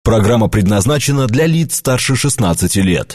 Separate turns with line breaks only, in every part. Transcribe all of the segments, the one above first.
Программа предназначена для лиц старше 16 лет.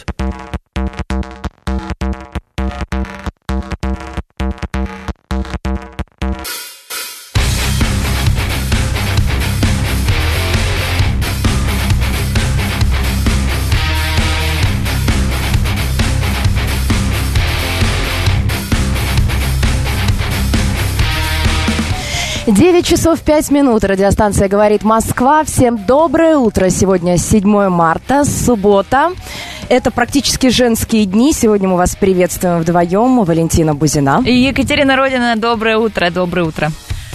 Девять часов 5 минут. Радиостанция «Говорит Москва». Всем доброе утро. Сегодня 7 марта, суббота. Это практически женские дни. Сегодня мы вас приветствуем вдвоем. Валентина Бузина.
И Екатерина Родина. Доброе утро. Доброе утро.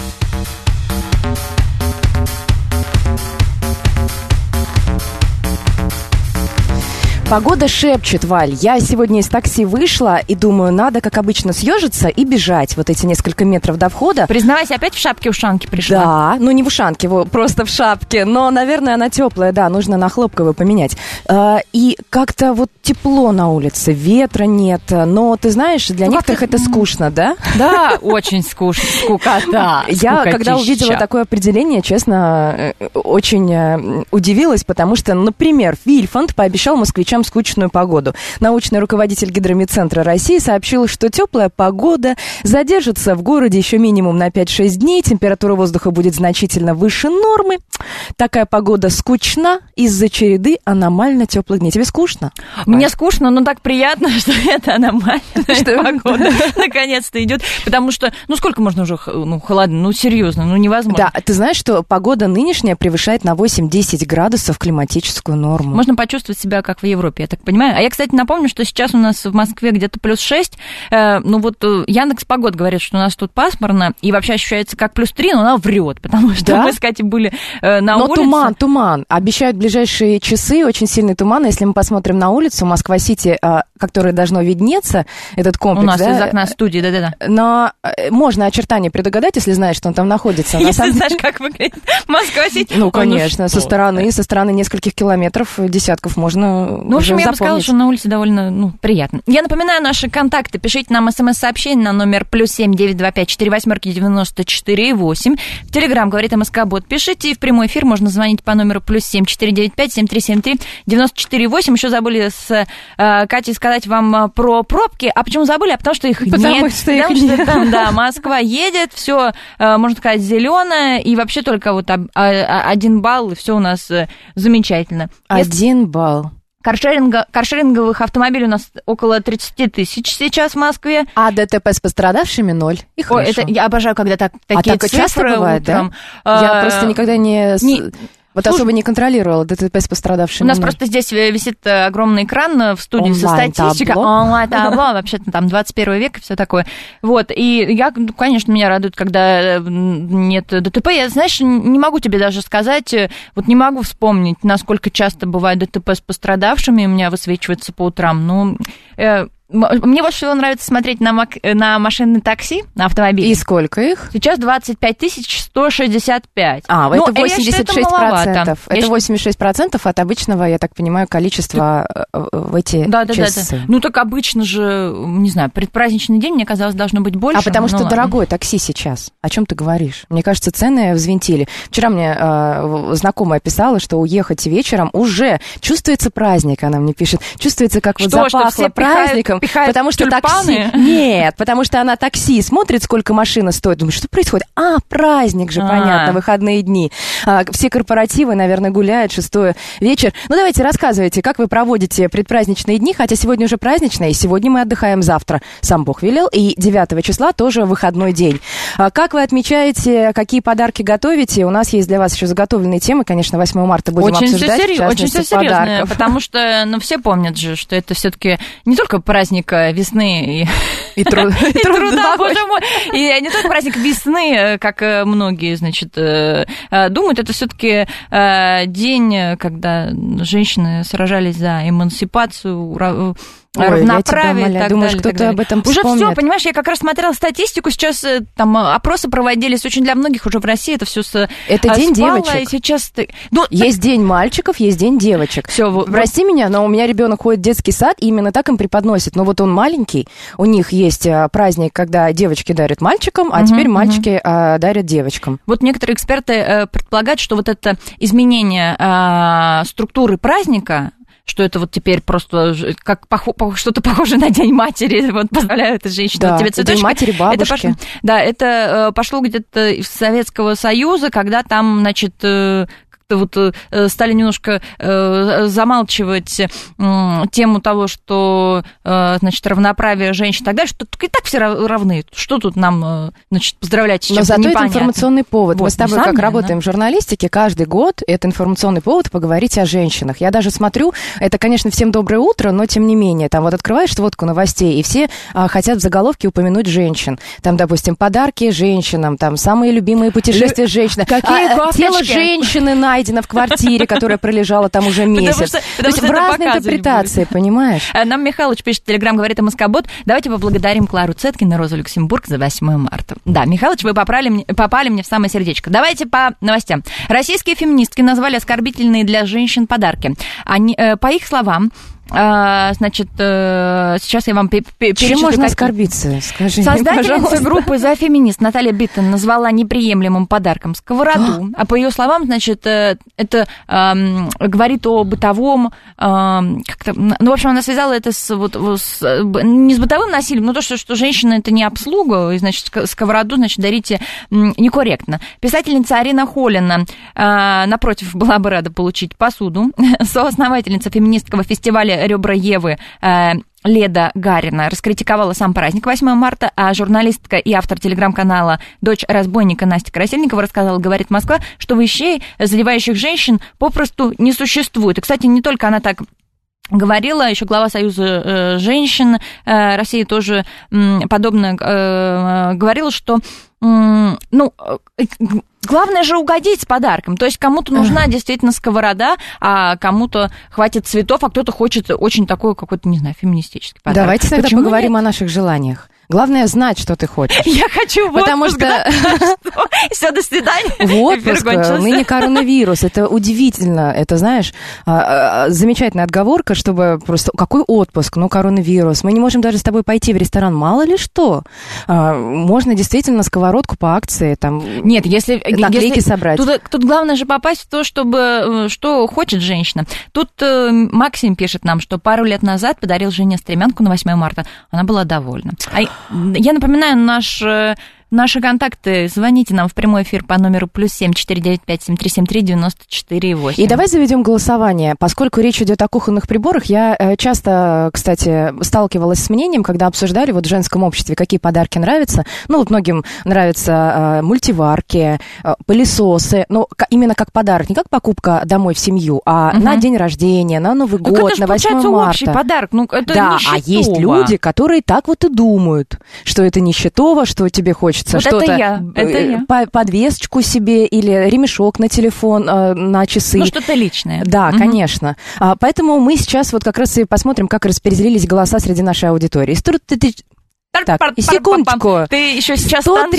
Погода шепчет, Валь. Я сегодня из такси вышла и думаю, надо, как обычно, съежиться и бежать вот эти несколько метров до входа.
Признавайся, опять в шапке-ушанке пришла?
Да, ну не в ушанке, просто в шапке. Но, наверное, она теплая, да, нужно на хлопковую поменять. И как-то вот тепло на улице, ветра нет. Но, ты знаешь, для некоторых это скучно, да?
Да, очень скучно, скукота.
Я, когда увидела такое определение, честно, очень удивилась, потому что, например, Вильфанд пообещал москвичам скучную погоду. Научный руководитель Гидромедцентра России сообщил, что теплая погода задержится в городе еще минимум на 5-6 дней, температура воздуха будет значительно выше нормы. Такая погода скучна из-за череды аномально теплых дней. Тебе скучно?
Мне скучно, но так приятно, что это аномальная погода наконец-то идет, потому что, сколько можно уже, холодно, серьезно, невозможно.
Да, ты знаешь, что погода нынешняя превышает на 8-10 градусов климатическую норму.
Можно почувствовать себя как в Европе, я так понимаю. А я, кстати, напомню, что сейчас у нас в Москве где-то плюс 6. Яндекс.Погода говорит, что у нас тут пасмурно, и вообще ощущается как плюс 3, но она врет, потому что мы с Катей были на улице.
Но туман. Обещают в ближайшие часы очень сильный туман. Если мы посмотрим на улицу Москва-Сити, которая должно виднеться, этот комплекс.
У нас из окна студии, да-да-да.
Но можно очертания предугадать, если знаешь, что он там находится.
Если знаешь, как выглядит Москва-Сити.
Конечно, со стороны нескольких километров, десятков можно
в общем, я бы сказала, что на улице довольно приятно. Я напоминаю наши контакты. Пишите нам смс-сообщение на номер +7 925 48 94 8. В Телеграм «Говорит МСК-бот». Пишите, и в прямой эфир можно звонить по номеру +7 495 7373 94 8. Еще забыли с Катей сказать вам про пробки. А почему забыли? А потому что их нет. Потому что там, Москва едет, все, можно сказать, зеленое, и вообще только 1 балл, и все у нас замечательно.
1 балл.
Каршеринговых автомобилей у нас около 30 тысяч сейчас в Москве.
А ДТП с пострадавшими 0. И хорошо.
Я обожаю, когда такие цифры
часто бывает,
утром.
Да? Я просто никогда особо не контролировала ДТП с пострадавшими.
У нас просто здесь висит огромный экран в студии со статистикой. Онлайн-табло. Вообще-то там 21 век и все такое. И конечно, меня радует, когда нет ДТП. Я, знаешь, не могу тебе даже сказать, не могу вспомнить, насколько часто бывает ДТП с пострадавшими, у меня высвечивается по утрам. Мне больше всего нравится смотреть на машины такси, на автомобили.
И сколько их?
Сейчас 25 165.
Это 86%. Это 86% от обычного, я так понимаю, количества в эти часы.
Да. Так обычно же, не знаю, предпраздничный день, мне казалось, должно быть больше.
А потому что дорогое такси сейчас. О чем ты говоришь? Мне кажется, цены взвинтили. Вчера мне знакомая писала, что уехать вечером уже чувствуется праздник, она мне пишет. Чувствуется, как запахло праздником. Потому что
тюльпаны?
Такси... Нет, потому что она такси смотрит, сколько машина стоит. Думает, что происходит? Праздник же, понятно, выходные дни. Все корпоративы, наверное, гуляют, 6-й вечер. Давайте, рассказывайте, как вы проводите предпраздничные дни, хотя сегодня уже праздничные, и сегодня мы отдыхаем, завтра сам Бог велел, и 9 числа тоже выходной день. Как вы отмечаете, какие подарки готовите? У нас есть для вас еще заготовленные темы, конечно, 8 марта будем обсуждать.
Очень все серьезно, потому что все помнят же, что это все-таки не только праздник весны и труда, боже мой. И не только праздник весны, как многие, думают, это все-таки день, когда женщины сражались за эмансипацию, равноправие и так
думаешь,
далее.
Кто-то об этом
уже
вспомнит.
все, понимаешь, я как раз смотрела статистику, сейчас там опросы проводились очень для многих уже в России, это все
это день девочек.
И сейчас
есть день мальчиков, есть день девочек.
Всё,
прости меня, но у меня ребенок ходит в детский сад, и именно так им преподносят. Но вот он маленький, у них есть праздник, когда девочки дарят мальчикам, а теперь мальчики дарят девочкам.
Вот некоторые эксперты предполагают, что вот это изменение структуры праздника, что это вот теперь просто как что-то похоже на День матери, вот позволяют женщине,
да,
вот тебе цветочки.
День матери, бабушки.
Это пошло где-то из Советского Союза, когда там, значит, вот стали немножко замалчивать тему того, что, значит, равноправие женщин и так далее, что и так все равны. Что тут нам, значит, поздравлять с чем-то
непонятно. Но зато
непонятно.
это информационный повод.
Вот,
мы с тобой как работаем в журналистике, каждый год это информационный повод поговорить о женщинах. Я даже смотрю, это, конечно, всем доброе утро, но тем не менее, там вот открываешь сводку новостей, и все хотят в заголовке упомянуть женщин. Там, допустим, подарки женщинам, там самые любимые путешествия женщин. Тело женщины найдено в квартире, которая пролежала там уже месяц. То есть в разной интерпретации, понимаешь?
Нам Михалыч пишет в Телеграм, говорит МСК-бот, давайте поблагодарим Клару Цеткин и Розу Люксембург за 8 марта. Да, Михалыч, вы попали мне в самое сердечко. Давайте по новостям. Российские феминистки назвали оскорбительные для женщин подарки. Они, по их словам, значит, сейчас я вам перечислю.
Чем можно оскорбиться? Скажи мне,
создательница группы «За феминист» Наталья Биттон назвала неприемлемым подарком сковороду. А по ее словам, значит, это говорит о бытовом, как-то, ну, в общем, она связала это не с бытовым насилием, но то, что женщина это не обслуга, и, значит, сковороду, значит, дарите некорректно. Писательница Арина Холина, напротив, была бы рада получить посуду. Соосновательница феминистского фестиваля «Ребра Евы» Леда Гарина раскритиковала сам праздник 8 марта, а журналистка и автор телеграм-канала «Дочь разбойника» Настя Красильникова рассказала, говорит Москва, что вещей, задевающих женщин, попросту не существует. И, кстати, не только она так говорила, еще глава Союза женщин России тоже подобно говорила, что главное же угодить с подарком. То есть кому-то нужна действительно сковорода, а кому-то хватит цветов, а кто-то хочет очень такой какой-то, не знаю, феминистический подарок.
Давайте тогда поговорим о наших желаниях. Главное знать, что ты хочешь.
Я хочу в отпуск,
потому что
все, до свидания.
В отпуск, ныне коронавирус, это удивительно, это, знаешь, замечательная отговорка, чтобы просто, какой отпуск, коронавирус, мы не можем даже с тобой пойти в ресторан, мало ли что. Можно действительно сковородку по акции, там,
нет, если
наклейки собрать.
Тут главное же попасть в то, что хочет женщина. Тут Максим пишет нам, что пару лет назад подарил жене стремянку на 8 марта, она была довольна. Я напоминаю, наши контакты. Звоните нам в прямой эфир по номеру +7 495 7373 94 8.
И давай заведем голосование. Поскольку речь идет о кухонных приборах, я часто, кстати, сталкивалась с мнением, когда обсуждали в женском обществе, какие подарки нравятся. Многим нравятся мультиварки, пылесосы, но именно как подарок, не как покупка домой в семью, а на день рождения, на Новый год, на 8 марта.
Общий подарок, это
да,
нищетово.
А есть люди, которые так вот и думают, что это нищетово, что тебе хочется
вот
что-то,
это я.
Подвесочку себе или ремешок на телефон, на часы.
Что-то личное.
Да, конечно. Поэтому мы сейчас вот как раз и посмотрим, как распределились голоса среди нашей аудитории. Так, секундочку.
Ты еще сейчас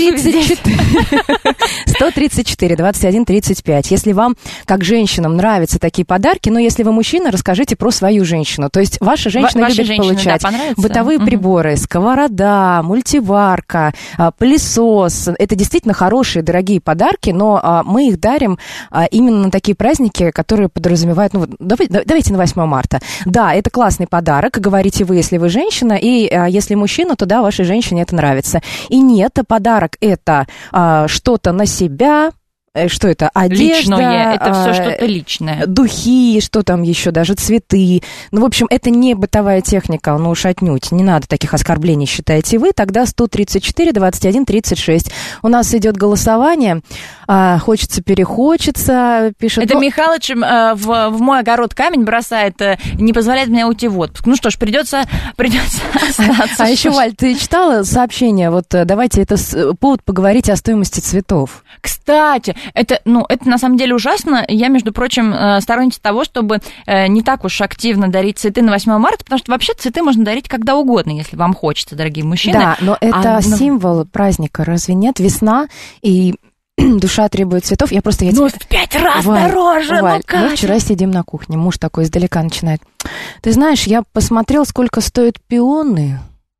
134, 21, 35. Если вам, как женщинам, нравятся такие подарки, но если вы мужчина, расскажите про свою женщину. То есть ваша женщина любит получать бытовые приборы, сковорода, мультиварка, пылесос. Это действительно хорошие, дорогие подарки, но мы их дарим именно на такие праздники, которые подразумевают... давайте на 8 марта. Да, это классный подарок, говорите вы, если вы женщина, и если мужчина, то да, вашей женщине это нравится. И нет, подарок это что-то на себя, что это? Одежда.
Личное, это все что-то личное.
Духи, что там еще, даже цветы. В общем, это не бытовая техника, уж отнюдь. Не надо таких оскорблений, считаете вы. Тогда 134, 21, 36. У нас идет голосование. Хочется, перехочется, пишет.
Это Михалыч в мой огород камень бросает, не позволяет мне уйти в отпуск. Ну что ж, придется остаться.
А еще, Валь, ты читала сообщение? Вот давайте, это повод поговорить о стоимости цветов.
Кстати, Это на самом деле ужасно. Я, между прочим, сторонница того, чтобы не так уж активно дарить цветы на 8 марта, потому что вообще цветы можно дарить когда угодно, если вам хочется, дорогие мужчины.
Да, но это символ праздника, разве нет? Весна, и душа требует цветов. Я в
5 раз дороже,
Валь, мы вчера сидим на кухне, муж такой издалека начинает. Ты знаешь, я посмотрел, сколько стоят пионы.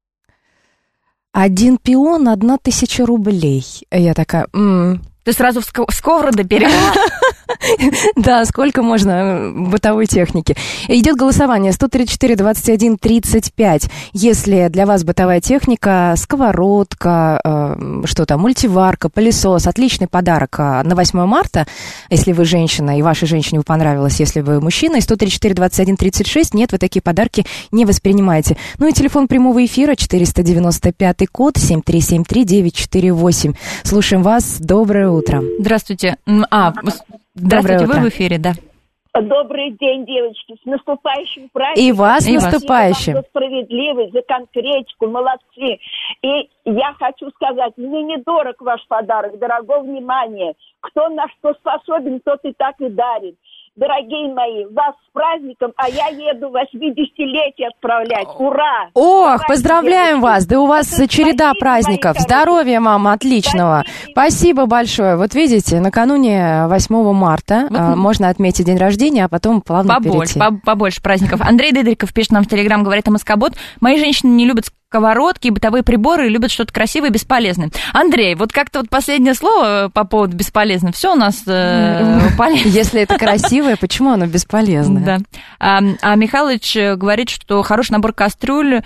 1 пион 1000 рублей. Я такая...
Ты сразу в сковороду перевела?
Да, сколько можно бытовой техники. Идет голосование 134-21-35. Если для вас бытовая техника, сковородка, мультиварка, пылесос, отличный подарок на 8 марта, если вы женщина, и вашей женщине понравилось, если вы мужчина, и 134-21-36, нет, вы такие подарки не воспринимаете. Ну и телефон прямого эфира 495 код 7373948. Слушаем вас. Доброе утро.
Здравствуйте. Здравствуйте, вы в эфире, да.
Добрый день, девочки, с наступающим праздником.
И вас с наступающим.
За справедливость, за конкретику, молодцы. И я хочу сказать, мне недорог ваш подарок, дорогого внимания. Кто на что способен, тот и так и дарит. Дорогие мои, вас с праздником, а я еду 80-летие отправлять. Ура!
Ох, поздравляем вас! Да у вас череда праздников. Здоровья, мама, отличного. Спасибо большое. Вот видите, накануне 8 марта можно отметить день рождения, а потом плавно перейти.
Побольше праздников. Андрей Дыдриков пишет нам в Телеграм, говорит МСК-бот. Мои женщины не любят сковородки и бытовые приборы, любят что-то красивое и бесполезное. Андрей, вот как-то последнее слово по поводу бесполезного. Все у нас полезно.
Если это красивое, почему оно бесполезное?
Да. А Михалыч говорит, что хороший набор кастрюль...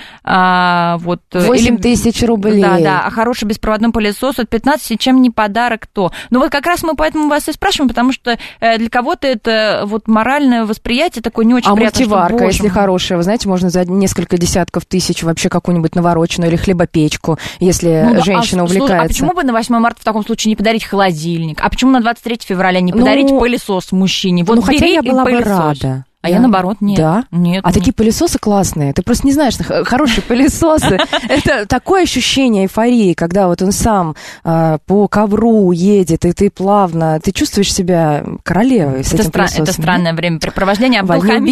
8000 рублей.
Да, а хороший беспроводной пылесос от 15, чем не подарок, то. Ну вот как раз мы поэтому вас и спрашиваем, потому что для кого-то это моральное восприятие такое не очень приятное.
А мультиварка, если хорошая, вы знаете, можно за несколько десятков тысяч вообще какую-нибудь навороченную или хлебопечку, если женщина увлекается.
А почему бы на 8 марта в таком случае не подарить холодильник? А почему на 23 февраля не подарить пылесос мужчине?
Хотя я была бы рада.
А я наоборот, нет.
Да?
Нет.
Такие пылесосы классные. Ты просто не знаешь, хорошие пылесосы. Это такое ощущение эйфории, когда он сам по ковру едет, и ты плавно, ты чувствуешь себя королевой с этим пылесосом.
Это странное времяпрепровождение.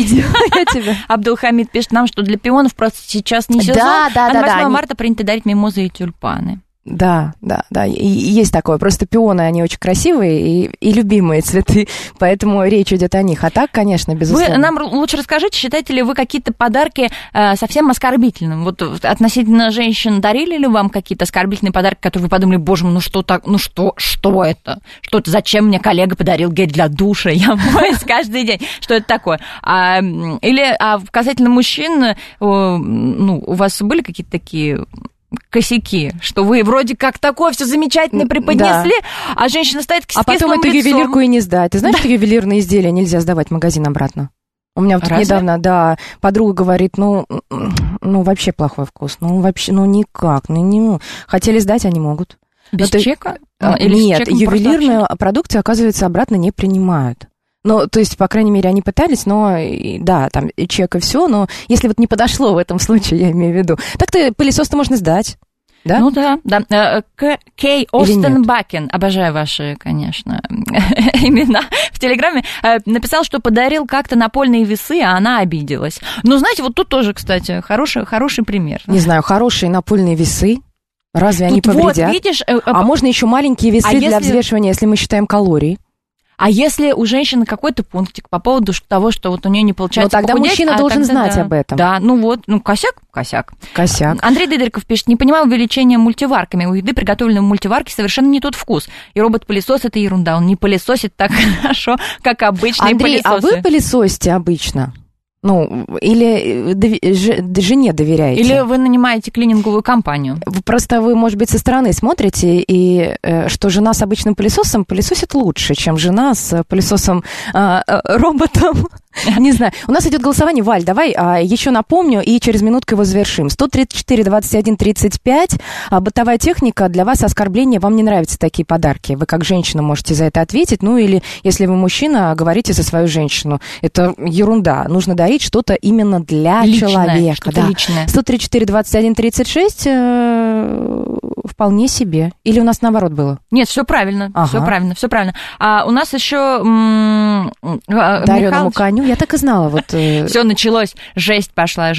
Абдулхамид пишет нам, что для пионов просто сейчас не сезон, а на 8 марта принято дарить мимозы и тюльпаны.
Да, и есть такое. Просто пионы, они очень красивые и любимые цветы, поэтому речь идет о них. А так, конечно, безусловно.
Вы нам лучше расскажите, считаете ли вы какие-то подарки совсем оскорбительными? Вот относительно женщин дарили ли вам какие-то оскорбительные подарки, которые вы подумали, боже мой, что это? Что это? Зачем мне коллега подарил гель для душа? Я моюсь каждый день. Что это такое? Или касательно мужчин, у вас были какие-то такие... косяки, что вы вроде как такое все замечательно преподнесли, а женщина стоит с кислым лицом.
А потом эту ювелирку и не сдать. Ты знаешь, что ювелирные изделия нельзя сдавать в магазин обратно? У меня недавно, подруга говорит, вообще плохой вкус, никак, хотели сдать, а не могут.
Без чека?
Нет, ювелирную продукцию, оказывается, обратно не принимают. То есть, по крайней мере, они пытались, но, да, там чек и все, но если не подошло в этом случае, я имею в виду, так-то пылесос-то можно сдать, да?
Да. Кей Остенбакен, обожаю ваши, конечно, имена в Телеграме, написал, что подарил как-то напольные весы, а она обиделась. Знаете, тут тоже, кстати, хороший пример.
Не знаю, хорошие напольные весы. Разве они повредят?
Видишь,
а можно еще маленькие весы для взвешивания, если мы считаем калории?
А если у женщины какой-то пунктик по поводу того, что у нее не получается
тогда похудеть, мужчина должен знать об этом.
Да, косяк. Андрей Дыдриков пишет, не понимаю увеличения мультиварками. У еды, приготовленной в мультиварке, совершенно не тот вкус. И робот-пылесос – это ерунда. Он не пылесосит так хорошо, как обычные пылесосы.
Андрей, а вы пылесосите обычно? Или жене доверяете?
Или вы нанимаете клининговую компанию?
Просто вы, может быть, со стороны смотрите, и что жена с обычным пылесосом пылесосит лучше, чем жена с пылесосом-роботом. Не знаю. У нас идет голосование. Валь, давай еще напомню, и через минутку его завершим. 134-21-35. Бытовая техника. Для вас оскорбление. Вам не нравятся такие подарки. Вы как женщина можете за это ответить. Или, если вы мужчина, говорите за свою женщину. Это ерунда. Нужно дарить что-то именно для человека.
Что-то личное.
134-21-36. вполне себе. Или у нас наоборот было?
Нет, все правильно, все правильно. А у нас еще
дареному коню, я так и знала. Вот.
Все началось, жесть пошла.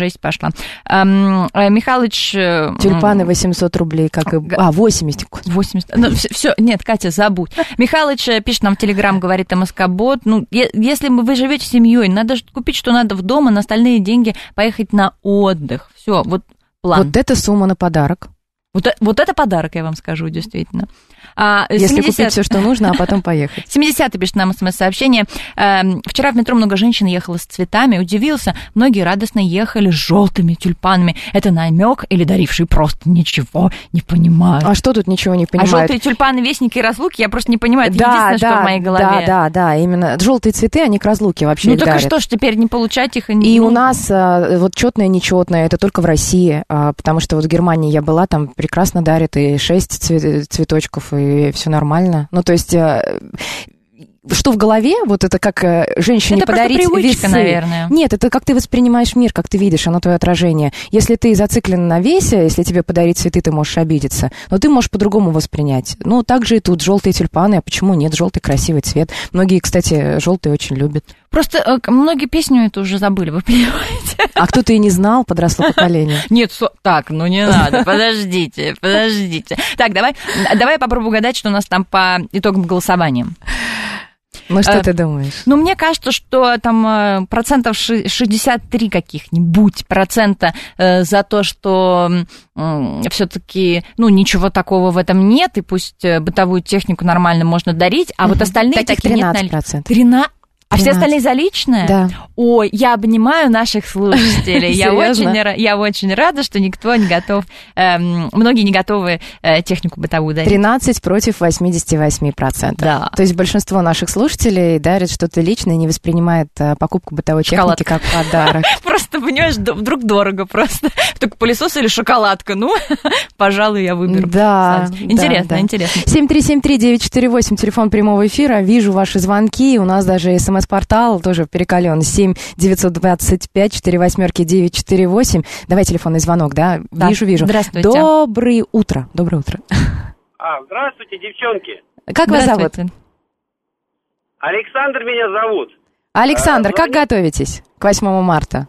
Михалыч...
Тюльпаны 800 рублей, как и... 80.
80. Ну, все, нет, Катя, забудь. Михалыч пишет нам в Телеграм, говорит МСК-бот, ну, если вы живете семьей, надо купить, что надо в дом, а на остальные деньги поехать на отдых. Все, вот план.
Вот это сумма на подарок.
Вот это подарок, я вам скажу, действительно.
Если купить все, что нужно, а потом поехать.
70-й пишет нам смс-сообщение. Вчера в метро много женщин ехало с цветами. Удивился. Многие радостно ехали с желтыми тюльпанами. Это намек или даривший просто ничего не понимают?
А что тут ничего не понимают?
А желтые тюльпаны, вестники и разлуки, я просто не понимаю. Это единственное, что в моей голове.
Да, именно. Желтые цветы, они к разлуке вообще
дарят.
Ну так
что ж, теперь не получать их?
И у нас вот четное, нечетное, это только в России. Потому что вот в Германии я была, там прекрасно дарят и 6 цветочков, и все нормально. Ну, то есть, что в голове, вот это как женщине
это
подарить
привычка,
весы.
Наверное.
Нет, это как ты воспринимаешь мир, как ты видишь, оно твое отражение. Если ты зациклен на весе, если тебе подарить цветы, ты можешь обидеться, но ты можешь по-другому воспринять. Ну, так же и тут желтые тюльпаны, а почему нет? Желтый красивый цвет. Многие, кстати, желтый очень любят.
Просто многие песню эту уже забыли, вы понимаете?
А кто-то и не знал, подросло поколение.
Нет, так, ну не надо, подождите. Так, давай я попробую угадать, что у нас там по итогам голосования.
Ну, что ты думаешь?
Ну, мне кажется, что там 63 каких-нибудь процента за то, что все-таки, ну, ничего такого в этом нет, и пусть бытовую технику нормально можно дарить, а вот остальные такие
13%.
13%. А все остальные за личное?
Да.
Ой, я обнимаю наших слушателей. Я очень рада, что никто не готов, многие не готовы технику бытовую дарить.
13 против 88%.
Да.
То есть большинство наших слушателей дарят что-то личное, не воспринимает покупку бытовой техники как подарок.
Просто, понимаешь, вдруг дорого просто. Только пылесос или шоколадка. Ну, пожалуй, я выберу.
Да.
Интересно.
7373948, телефон прямого эфира. Вижу ваши звонки. У нас даже СМС-портал тоже перекален. 7-925-48-948. Давай телефонный звонок, да? Вижу.
Здравствуйте.
Доброе утро.
Здравствуйте, девчонки.
Как вас зовут?
Александр меня зовут.
Александр, как готовитесь к 8 марта?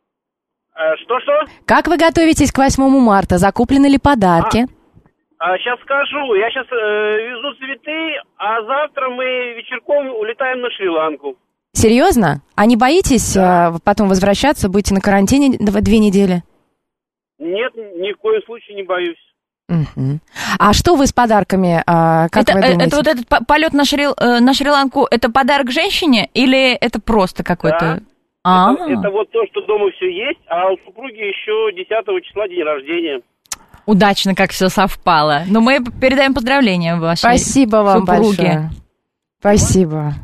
Что?
Как вы готовитесь к 8 марта? Закуплены ли подарки?
Сейчас скажу. Я сейчас везу цветы, а завтра мы вечерком улетаем на Шри-Ланку.
Серьезно? А не боитесь потом возвращаться? Будете на карантине 2 недели?
Нет, ни в коем случае не боюсь.
Угу. А что вы с подарками? Как вы думаете?
Это вот этот полет на Шри-Ланку, это подарок женщине или это просто какой-то...
Да. Это вот то, что дома все есть, а у супруги еще 10 числа день рождения.
Удачно, как все совпало. Но мы передаем поздравления вашей
Спасибо вам
супруге.
Большое. Спасибо.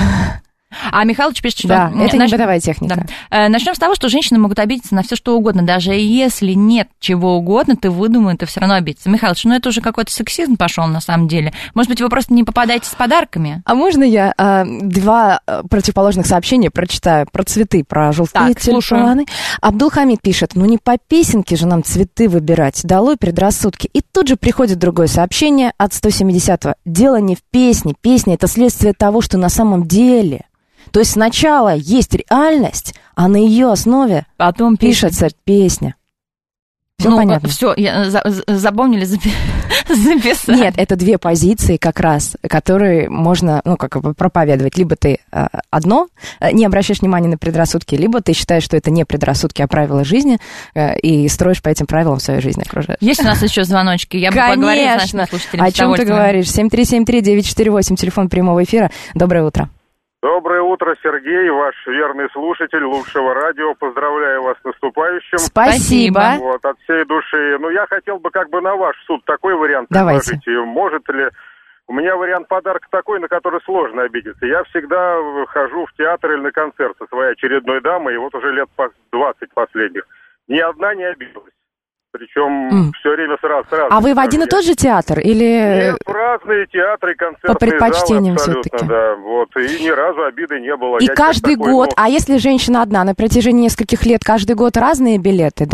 А Михалыч пишет, что...
Да, это не бытовая техника.
Да. Начнем с того, что женщины могут обидеться на все что угодно. Даже если нет чего угодно, ты выдумай, ты все равно обидеться. Михалыч, ну это уже какой-то сексизм пошел на самом деле. Может быть, вы просто не попадаете с подарками?
А можно я 2 противоположных сообщения прочитаю про цветы, про желтые тюльпаны? Абдулхамид пишет, ну не по песенке же нам цветы выбирать, долой предрассудки. И тут же приходит другое сообщение от 170-го. Дело не в песне. Песня – это следствие того, что на самом деле... То есть сначала есть реальность, а на ее основе
потом
пишется песня. Все понятно?
Все, запомнили, записали.
Нет, это 2 позиции как раз, которые можно, как бы проповедовать. Либо ты одно, не обращаешь внимания на предрассудки, либо ты считаешь, что это не предрассудки, а правила жизни, и строишь по этим правилам свою жизнь окружаешь.
Есть у нас еще звоночки? Я бы поговорила с нашими слушателями.
О чем ты говоришь? 7373948, телефон прямого эфира. Доброе утро.
Доброе утро, Сергей, ваш верный слушатель лучшего радио. Поздравляю вас с наступающим.
Спасибо.
Вот, от всей души. Ну, я хотел бы как бы на ваш суд такой вариант
предложить.
Может ли... У меня вариант подарка такой, на который сложно обидеться. Я всегда хожу в театр или на концерт со своей очередной дамой, и вот уже лет 20 последних. Ни одна не обиделась. Причем все время сразу.
А вы в один и тот же театр? Или...
Нет, в разные театры, концертные
по предпочтениям
залы,
все-таки.
Да, вот, и ни разу обиды не было.
И каждый год, а если женщина одна, на протяжении нескольких лет, каждый год разные билеты, да?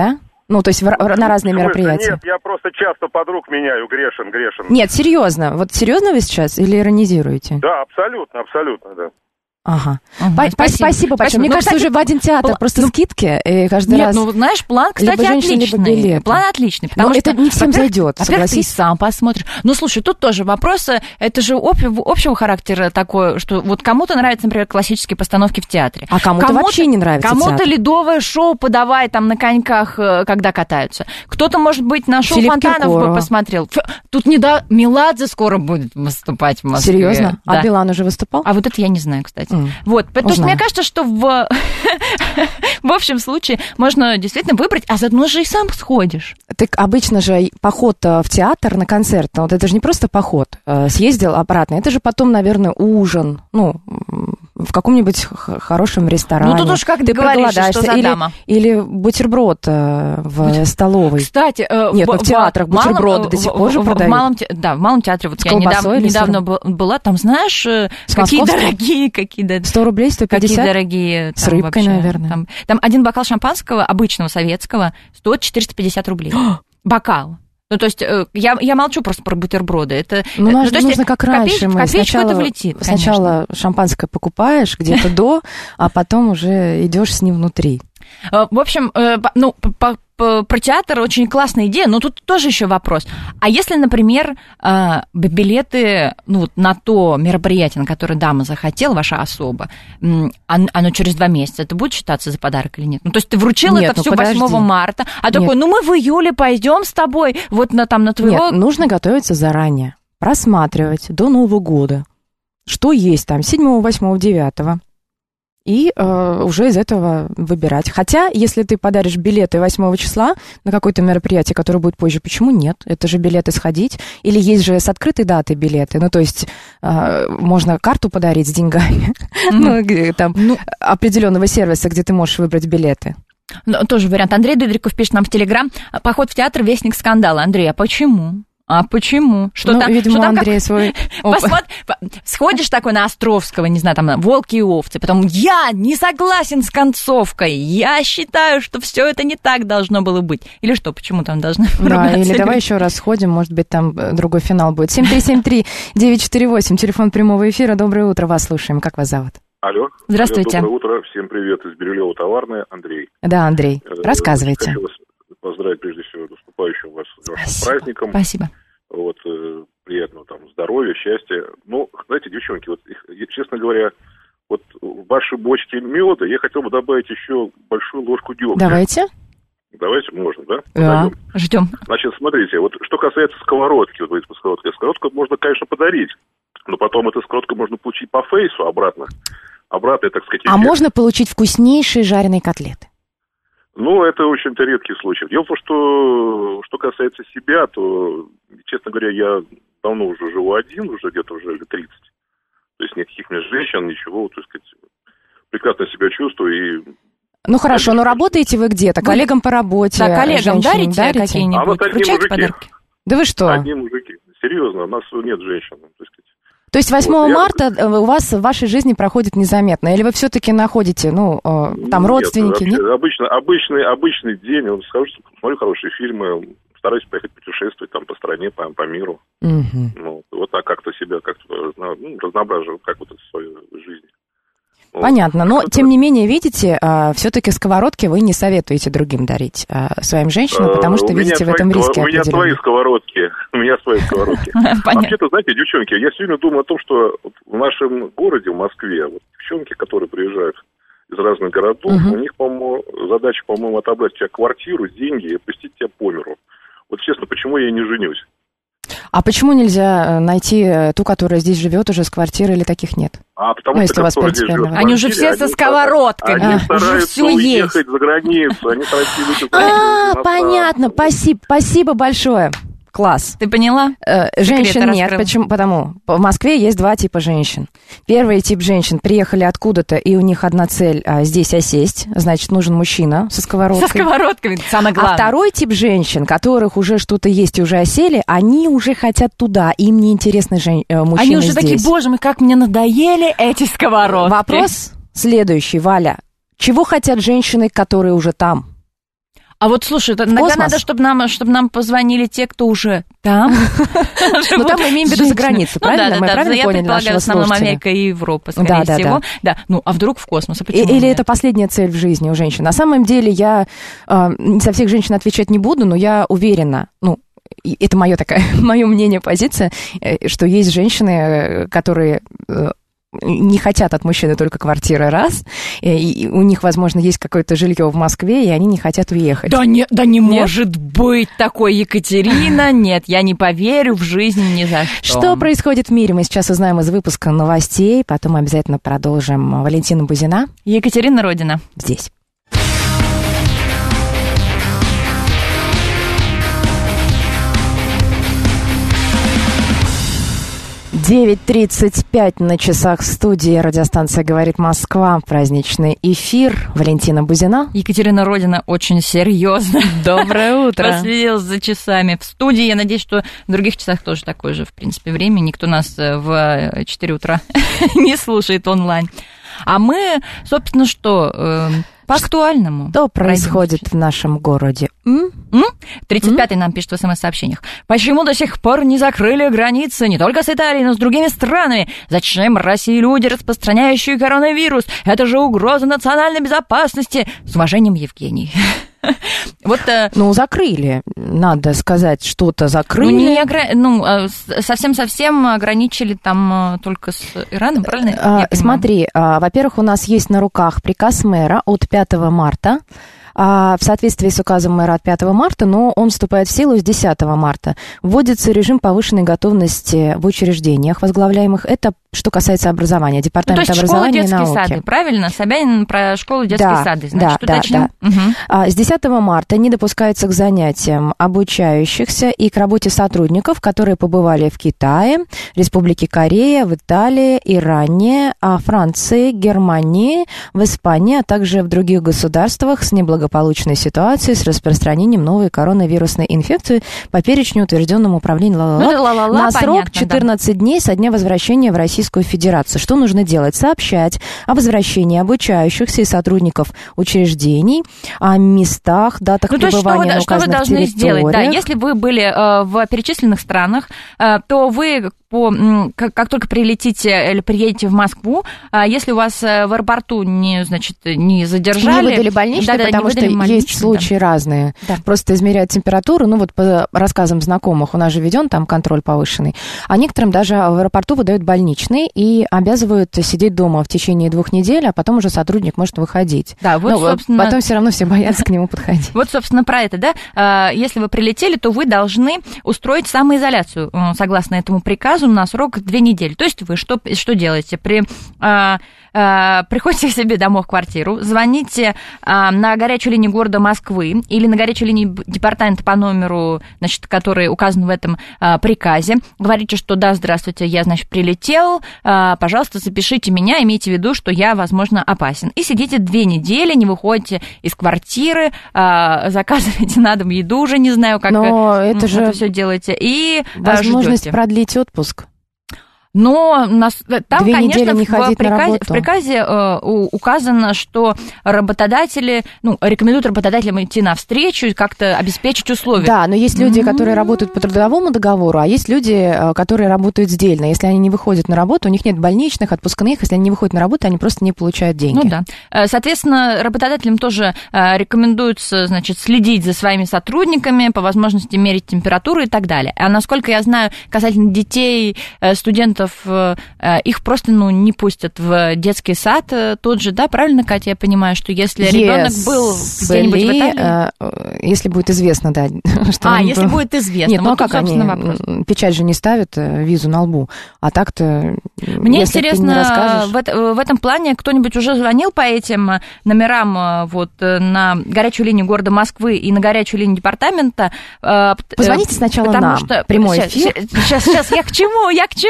Ну, то есть на разные мероприятия.
Нет, я просто часто подруг меняю, грешен.
Нет, серьезно. Вот серьезно вы сейчас или иронизируете?
Да, абсолютно, да.
Ага. Спасибо большое. Мне кажется, уже в один театр просто скидки, и каждый раз...
Нет, знаешь, план, кстати,
либо женщина, либо
отличный.
билеты.
План отличный.
Но это не всем зайдет,
во-первых, ты
согласись.
сам посмотришь. Ну, слушай, тут тоже вопрос, это же общего характера такое, что вот кому-то нравятся, например, классические постановки в театре.
А кому-то вообще не нравится
Кому-то
театр.
ледовое шоу подавай там на коньках, когда катаются. Кто-то, может быть, на шоу
Филипп
Фонтанов
Киркоров
бы посмотрел. Тут Меладзе скоро будет выступать в Москве.
Серьезно?
Да.
А Билан уже выступал?
А вот это я не знаю, кстати. Вот, потому что мне кажется, что в общем случае можно действительно выбрать, а заодно же и сам сходишь.
Так обычно же поход в театр на концерт, вот это же не просто поход, съездил обратно, это же потом, наверное, ужин, ну, в каком-нибудь хорошем ресторане.
Ну, тут уж как ты договоришься, что за дама.
Или бутерброд в столовой.
Кстати,
нет, в театрах бутерброды до сих пор же продают.
В Малом театре, вот
с
я недавно была, там, знаешь, какие дорогие, какие...
100 рублей, 150?
Какие дорогие.
С рыбкой,
вообще,
наверное.
Там один бокал шампанского, обычного советского, стоит 450 рублей. Бокал. Ну, то есть, я молчу просто про бутерброды. Это,
нужно как раньше.
Копеечку это влетит,
сначала шампанское покупаешь где-то до, а потом уже идешь с ним внутри.
В общем, про театр очень классная идея, но тут тоже еще вопрос. А если, например, билеты на то мероприятие, на которое дама захотела, ваша особа, оно через 2 месяца, это будет считаться за подарок или нет? Ну, то есть ты вручила это все 8 марта, а такой, мы в июле пойдем с тобой вот на твоего...
Нет, нужно готовиться заранее, просматривать до Нового года, что есть там 7, 8, 9. И уже из этого выбирать. Хотя, если ты подаришь билеты 8 числа на какое-то мероприятие, которое будет позже, почему нет? Это же билеты сходить. Или есть же с открытой датой билеты. Ну, то есть можно карту подарить с деньгами. Там определенного сервиса, где ты можешь выбрать билеты.
Тоже вариант. Андрей Дудриков пишет нам в Телеграм. Поход в театр — вестник скандала. Андрей, а почему?
Видимо, Андрей свой опыт.
Сходишь такой на Островского, не знаю, там на «Волки и овцы», потом я не согласен с концовкой, я считаю, что все это не так должно было быть. Или что, почему там должны ругаться?
Или давай еще раз сходим, может быть, там другой финал будет. 7373948, телефон прямого эфира. Доброе утро, вас слушаем. Как вас зовут?
Алло.
Здравствуйте.
Доброе утро, всем привет из Бирюлево-Товарное, Андрей.
Да, Андрей, рассказывайте.
Хочу вас поздравить прежде всего наступающим вас праздником.
Спасибо.
Вот, приятного там здоровья, счастья. Ну, знаете, девчонки, вот, честно говоря, вот в ваши бочки меда я хотел бы добавить еще большую ложку дегтя.
Давайте,
можно, да?
Да,
ждем.
Значит, смотрите, вот что касается сковородки, вот говорите, сковородку можно, конечно, подарить, но потом эту сковородку можно получить по фейсу обратно, так сказать.
А можно получить вкуснейшие жареные котлеты?
Ну, это, в общем-то, редкий случай. Дело в том, что касается себя, то, честно говоря, я давно уже живу один, уже где-то уже лет 30. То есть никаких мне женщин, ничего, так сказать, прекрасно себя чувствую.
Ну, хорошо, но работаете вы где-то? Коллегам по работе?
Да, коллегам дарите какие-нибудь?
А вот одни мужики.
Подарки?
Да вы что?
Одни мужики. Серьезно, у нас нет женщин, так сказать.
То есть 8 марта у вас в вашей жизни проходит незаметно? Или вы все-таки находите, там родственники?
Нет, обычный день. Вот, смотрю хорошие фильмы, стараюсь поехать путешествовать там по стране, по миру.
Угу.
Вот так как-то себя разноображиваю, как вот свою жизнь.
Понятно, но тем не менее, видите, все-таки сковородки вы не советуете другим дарить своим женщинам, потому что видите в этом риски определенные.
У меня свои сковородки. Вообще-то, знаете, девчонки, я все время думаю о том, что в нашем городе, в Москве, вот девчонки, которые приезжают из разных городов, у них, по-моему, задача, отобрать у тебя квартиру, деньги и пустить тебя по миру. Вот честно, почему я не женюсь?
А почему нельзя найти ту, которая здесь живет уже с квартиры, или таких нет?
Потому что,
у вас принципиально.
Они уже все со сковородками.
Они стараются уехать за границу, они стараются выйти за границу.
Понятно, спасибо большое. Класс.
Ты поняла?
Женщин нет. Почему? Потому в Москве есть 2 типа женщин. Первый тип женщин приехали откуда-то, и у них одна цель здесь осесть. Значит, нужен мужчина со сковородкой.
Со сковородками, самое главное.
А второй тип женщин, которых уже что-то есть и уже осели, они уже хотят туда. Им не интересны мужчины
Они уже
здесь.
такие, боже мой, как мне надоели эти сковородки.
Вопрос следующий, Валя. Чего хотят женщины, которые уже там?
А вот, слушай, иногда надо, чтобы нам позвонили те, кто уже там.
Ну, там мы имеем в виду за границу, правильно? Мы правильно поняли нашего слушателя?
В основном Америка и Европа, скорее всего. Да. Ну, а вдруг в космос?
Или это последняя цель в жизни у женщин? На самом деле я со всех женщин отвечать не буду, но я уверена, это мое мнение, позиция, что есть женщины, которые не хотят от мужчины только квартиры, раз, и у них, возможно, есть какое-то жилье в Москве, и они не хотят уехать.
Да не может быть такой, Екатерина, нет, я не поверю в жизнь ни за что.
Что происходит в мире, мы сейчас узнаем из выпуска новостей, потом обязательно продолжим. Валентина Бузина.
Екатерина Родина.
Здесь. 9:35 на часах, в студии радиостанция «Говорит Москва». Праздничный эфир. Валентина Бузина.
Екатерина Родина очень серьезно.
Доброе утро.
Проследил за часами в студии. Я надеюсь, что в других часах тоже такое же, в принципе, время. Никто нас в 4 утра не слушает онлайн. А мы, собственно, что... По актуальному.
Что происходит в нашем городе?
35-й нам пишет в СМС-сообщениях. Почему до сих пор не закрыли границы не только с Италией, но и с другими странами? Зачем России люди, распространяющие коронавирус? Это же угроза национальной безопасности. С уважением, Евгений.
Закрыли. Надо сказать, что-то закрыли.
Совсем ограничили там только с Ираном, правильно?
Смотри, во-первых, у нас есть на руках приказ мэра от 5 марта. В соответствии с указом мэра от 5 марта, но он вступает в силу с 10 марта. Вводится режим повышенной готовности в учреждениях возглавляемых. Это что касается образования, департамента образования и науки.
Сады, правильно? Собянин про школу и детские сады, значит, уточним.
С 10 марта не допускается к занятиям обучающихся и к работе сотрудников, которые побывали в Китае, Республике Корея, в Италии, Иране, Франции, Германии, в Испании, а также в других государствах с неблагополучной ситуацией, с распространением новой коронавирусной инфекции по перечню, утвержденному управлением на срок 14 дней со дня возвращения в Российскую Федерацию. Что нужно делать? Сообщать о возвращении обучающихся и сотрудников учреждений, о местах, датах пребывания на указанных территориях. Что вы должны сделать?
Да, если вы были в перечисленных странах, то вы как только прилетите или приедете в Москву, если у вас в аэропорту не задержали...
Не выдали больничный, потому что есть случаи разные. Да. Просто измеряют температуру, по рассказам знакомых, у нас же введен там контроль повышенный, а некоторым даже в аэропорту выдают больничный и обязывают сидеть дома в течение 2 недель, а потом уже сотрудник может выходить.
Да, собственно...
Потом все равно все боятся к нему подходить.
Вот, собственно, про это, да. Если вы прилетели, то вы должны устроить самоизоляцию, согласно этому приказу, на срок 2 недели. То есть вы что делаете? Приходите к себе домой в квартиру, звоните на горячую линию города Москвы или на горячую линию департамента по номеру, который указан в этом приказе. Говорите, что да, здравствуйте, я, прилетел, пожалуйста, запишите меня, имейте в виду, что я, возможно, опасен. И сидите 2 недели, не выходите из квартиры, заказываете на дом еду, уже не знаю, как это все делаете, и
возможность
ждете.
Продлить отпуск.
Но там, конечно,
в
приказе указано, что работодатели, рекомендуют работодателям идти навстречу и как-то обеспечить условия.
Да, но есть люди, которые работают по трудовому договору, а есть люди, которые работают сдельно. Если они не выходят на работу, у них нет больничных, отпускных, если они не выходят на работу, они просто не получают деньги.
Соответственно, работодателям тоже рекомендуется, следить за своими сотрудниками, по возможности мерить температуру и так далее. А насколько я знаю, касательно детей, студентов, их просто не пустят в детский сад тот же, да, правильно, Катя, я понимаю, что если ребенок был где-нибудь в Италии...
Если будет известно, да. Что
если будет известно.
Нет, как они, печать же не ставят, визу на лбу, а так-то...
Мне интересно, в этом плане кто-нибудь уже звонил по этим номерам на горячую линию города Москвы и на горячую линию департамента?
Позвоните сначала нам, прямой эфир.
Сейчас, я к чему сейчас?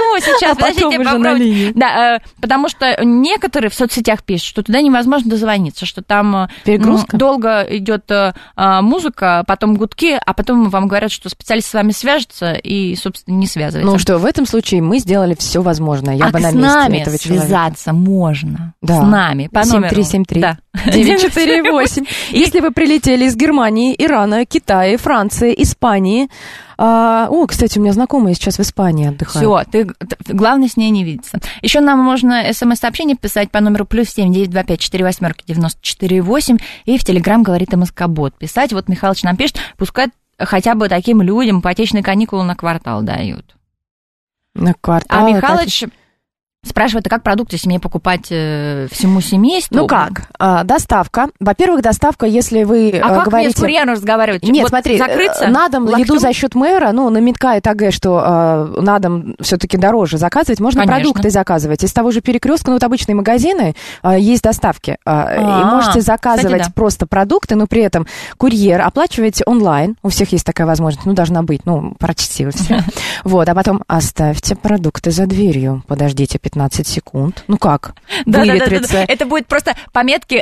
Сейчас, подождите, попробуйте. Да, потому что некоторые в соцсетях пишут, что туда невозможно дозвониться, что там долго идет музыка, потом гудки, а потом вам говорят, что специалист с вами свяжется и, собственно, не связывается.
Ну что, в этом случае мы сделали все возможное. Я бы на месте этого человека.
Связаться можно.
Да.
С нами. По номеру.
7373.
Да.
948. Если вы прилетели из Германии, Ирана, Китая, Франции, Испании. Кстати, у меня знакомые сейчас в Испании отдыхают.
Все, главное с ней не видеться. Еще нам можно смс-сообщение писать по номеру +7 925 48 94 8 и в Телеграм говорит МСК-бот писать. Вот Михалыч нам пишет, пускай хотя бы таким людям ипотечные каникулы на квартал дают.
На квартал.
А Михалыч спрашивает, а как продукты семье покупать всему семейству?
Ну как? Доставка. Во-первых, доставка, если вы говорите...
А как мне с курьером разговаривать?
Нет,
вот
смотри,
закрыться?
На дом еду за счет мэра, намекает АГ, что на дом все-таки дороже заказывать, можно продукты заказывать. Из того же перекрестка, обычные магазины, есть доставки. И можете заказывать просто продукты, но при этом курьер оплачиваете онлайн. У всех есть такая возможность, должна быть, почти у всех. Вот, а потом оставьте продукты за дверью, подождите 15 секунд. Ну как? Выветрится.
Да. Это будет просто пометки,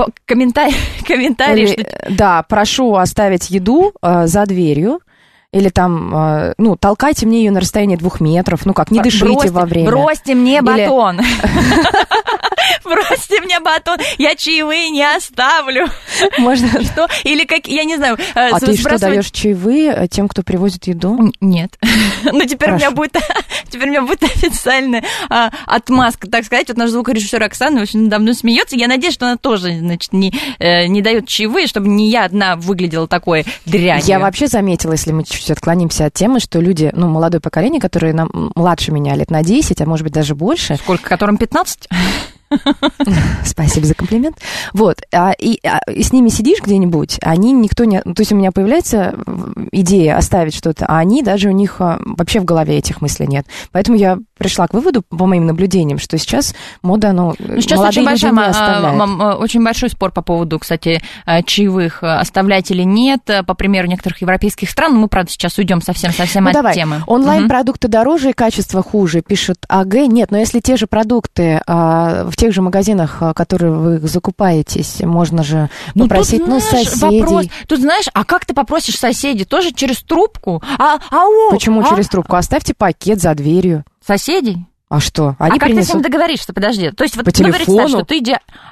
комментарии.
Да, прошу оставить еду за дверью. Или там, толкайте мне ее на расстоянии 2 метров. Не дышите во время.
Бросьте мне батон. Бросьте мне батон, я чаевые не оставлю.
Можно.
Что? Или как, я не знаю.
А ты что, даешь чаевые тем, кто привозит еду?
Нет. Теперь у меня будет официальная отмазка, так сказать. Вот наш звукорежиссер Оксана очень надо мной смеется. Я надеюсь, что она тоже, не дает чаевые, чтобы не я одна выглядела такой дрянью.
Я вообще заметила, если мы чуть-чуть отклонимся от темы, что люди, молодое поколение, которые младше меня лет на 10, а может быть даже больше.
Сколько, которым 15?
Спасибо за комплимент. Вот, и с ними сидишь где-нибудь, они никто не... То есть у меня появляется идея оставить что-то, а они даже у них вообще в голове этих мыслей нет. Поэтому я пришла к выводу, по моим наблюдениям, что сейчас мода,
сейчас
молодые люди не оставляют.
Очень большой спор по поводу, кстати, чаевых, оставлять или нет, по примеру некоторых европейских стран. Мы, правда, сейчас уйдем совсем от темы.
Онлайн-продукты дороже и качество хуже, пишет АГ. Нет, но если те же продукты в тех же магазинах, которые вы закупаетесь, можно же попросить, соседей.
Вопрос. Тут, знаешь, а как ты попросишь соседей? Тоже через трубку?
Почему через трубку? Оставьте пакет за дверью.
Соседей?
А что? Они
как
принесут...
ты с ним договоришься? Подожди. То есть,
по телефону?
Что ты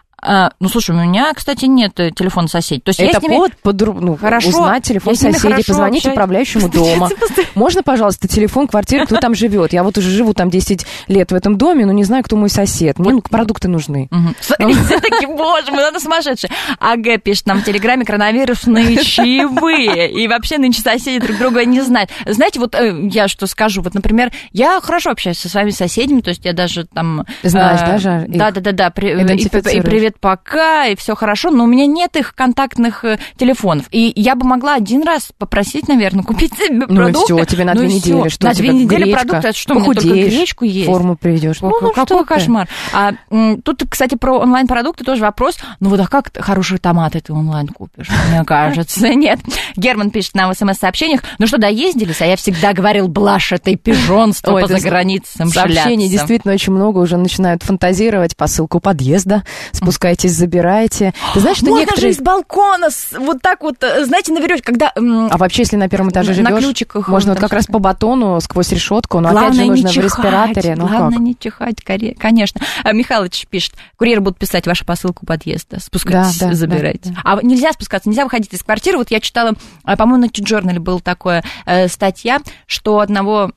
слушай, у меня, кстати, нет телефона соседей. То есть
это повод узнать телефон соседей, позвонить управляющему дома. Можно, пожалуйста, телефон квартиры, кто там живет? Я вот уже живу там 10 лет в этом доме, но не знаю, кто мой сосед. Мне продукты нужны.
Все-таки, боже мой, надо сумасшедшие. АГ пишет нам в Телеграме: коронавирусные чаевые. И вообще нынче соседи друг друга не знают. Знаете, вот я что скажу. Вот, например, я хорошо общаюсь со своими соседями, то есть я даже там...
Знаешь, даже?
Да. И привет, пока, и все хорошо, но у меня нет их контактных телефонов. И я бы могла один раз попросить, наверное, купить себе продукты.
Ну и все, тебе на 2 недели. Что
на 2 недели продукты, это что, мне только гречку есть?
Форму приведешь.
Какой кошмар. Тут, кстати, про онлайн-продукты тоже вопрос. А как хорошие томаты ты онлайн купишь? Мне кажется, нет. Герман пишет нам в СМС-сообщениях: что, доездились? А я всегда говорил, блажь, это и пижонство по заграницам шляться.
Сообщений действительно очень много, уже начинают фантазировать. Посылку подъезда, спускайтесь, забирайте. Ты знаешь, что
можно
некоторые...
же из балкона вот так вот, знаете, на веревке, когда...
А вообще, если на первом этаже живешь, можно как раз по батону сквозь решетку, но опять же нужно в респираторе.
Главное не чихать, конечно. Михалыч пишет: курьеры будут писать вашу посылку подъезда, спускайтесь, забирайте. Да. А нельзя спускаться, нельзя выходить из квартиры. Вот я читала, по-моему, на T-Journal была такая статья, что одного,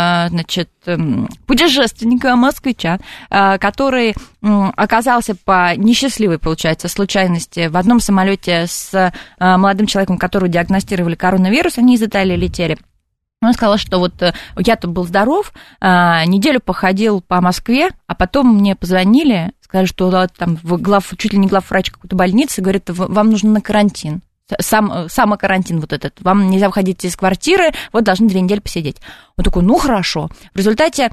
путешественника, москвича, который оказался по несчастливой, получается, случайности в одном самолете с молодым человеком, которого диагностировали коронавирус, они из Италии летели. Он сказал, что вот я-то был здоров, неделю походил по Москве, а потом мне позвонили, сказали, что там чуть ли не главврач какой-то больницы, говорит, вам нужно на карантин. Самокарантин вот этот. Вам нельзя выходить из квартиры, вот должны 2 недели посидеть. Он такой, хорошо. В результате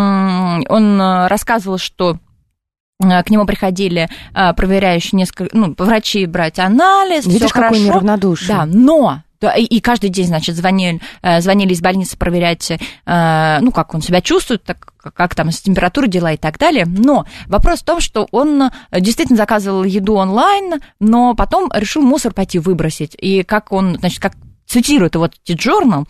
он рассказывал, что к нему приходили проверяющие врачи брать анализ.
Видишь,
всё хорошо.
какой неравнодушие.
Да, но Да, и каждый день, значит, звонили из больницы проверять, как он себя чувствует, как там с температурой дела и так далее. Но вопрос в том, что он действительно заказывал еду онлайн, но потом решил мусор пойти выбросить. И как он, значит, как цитирует его T-Journal,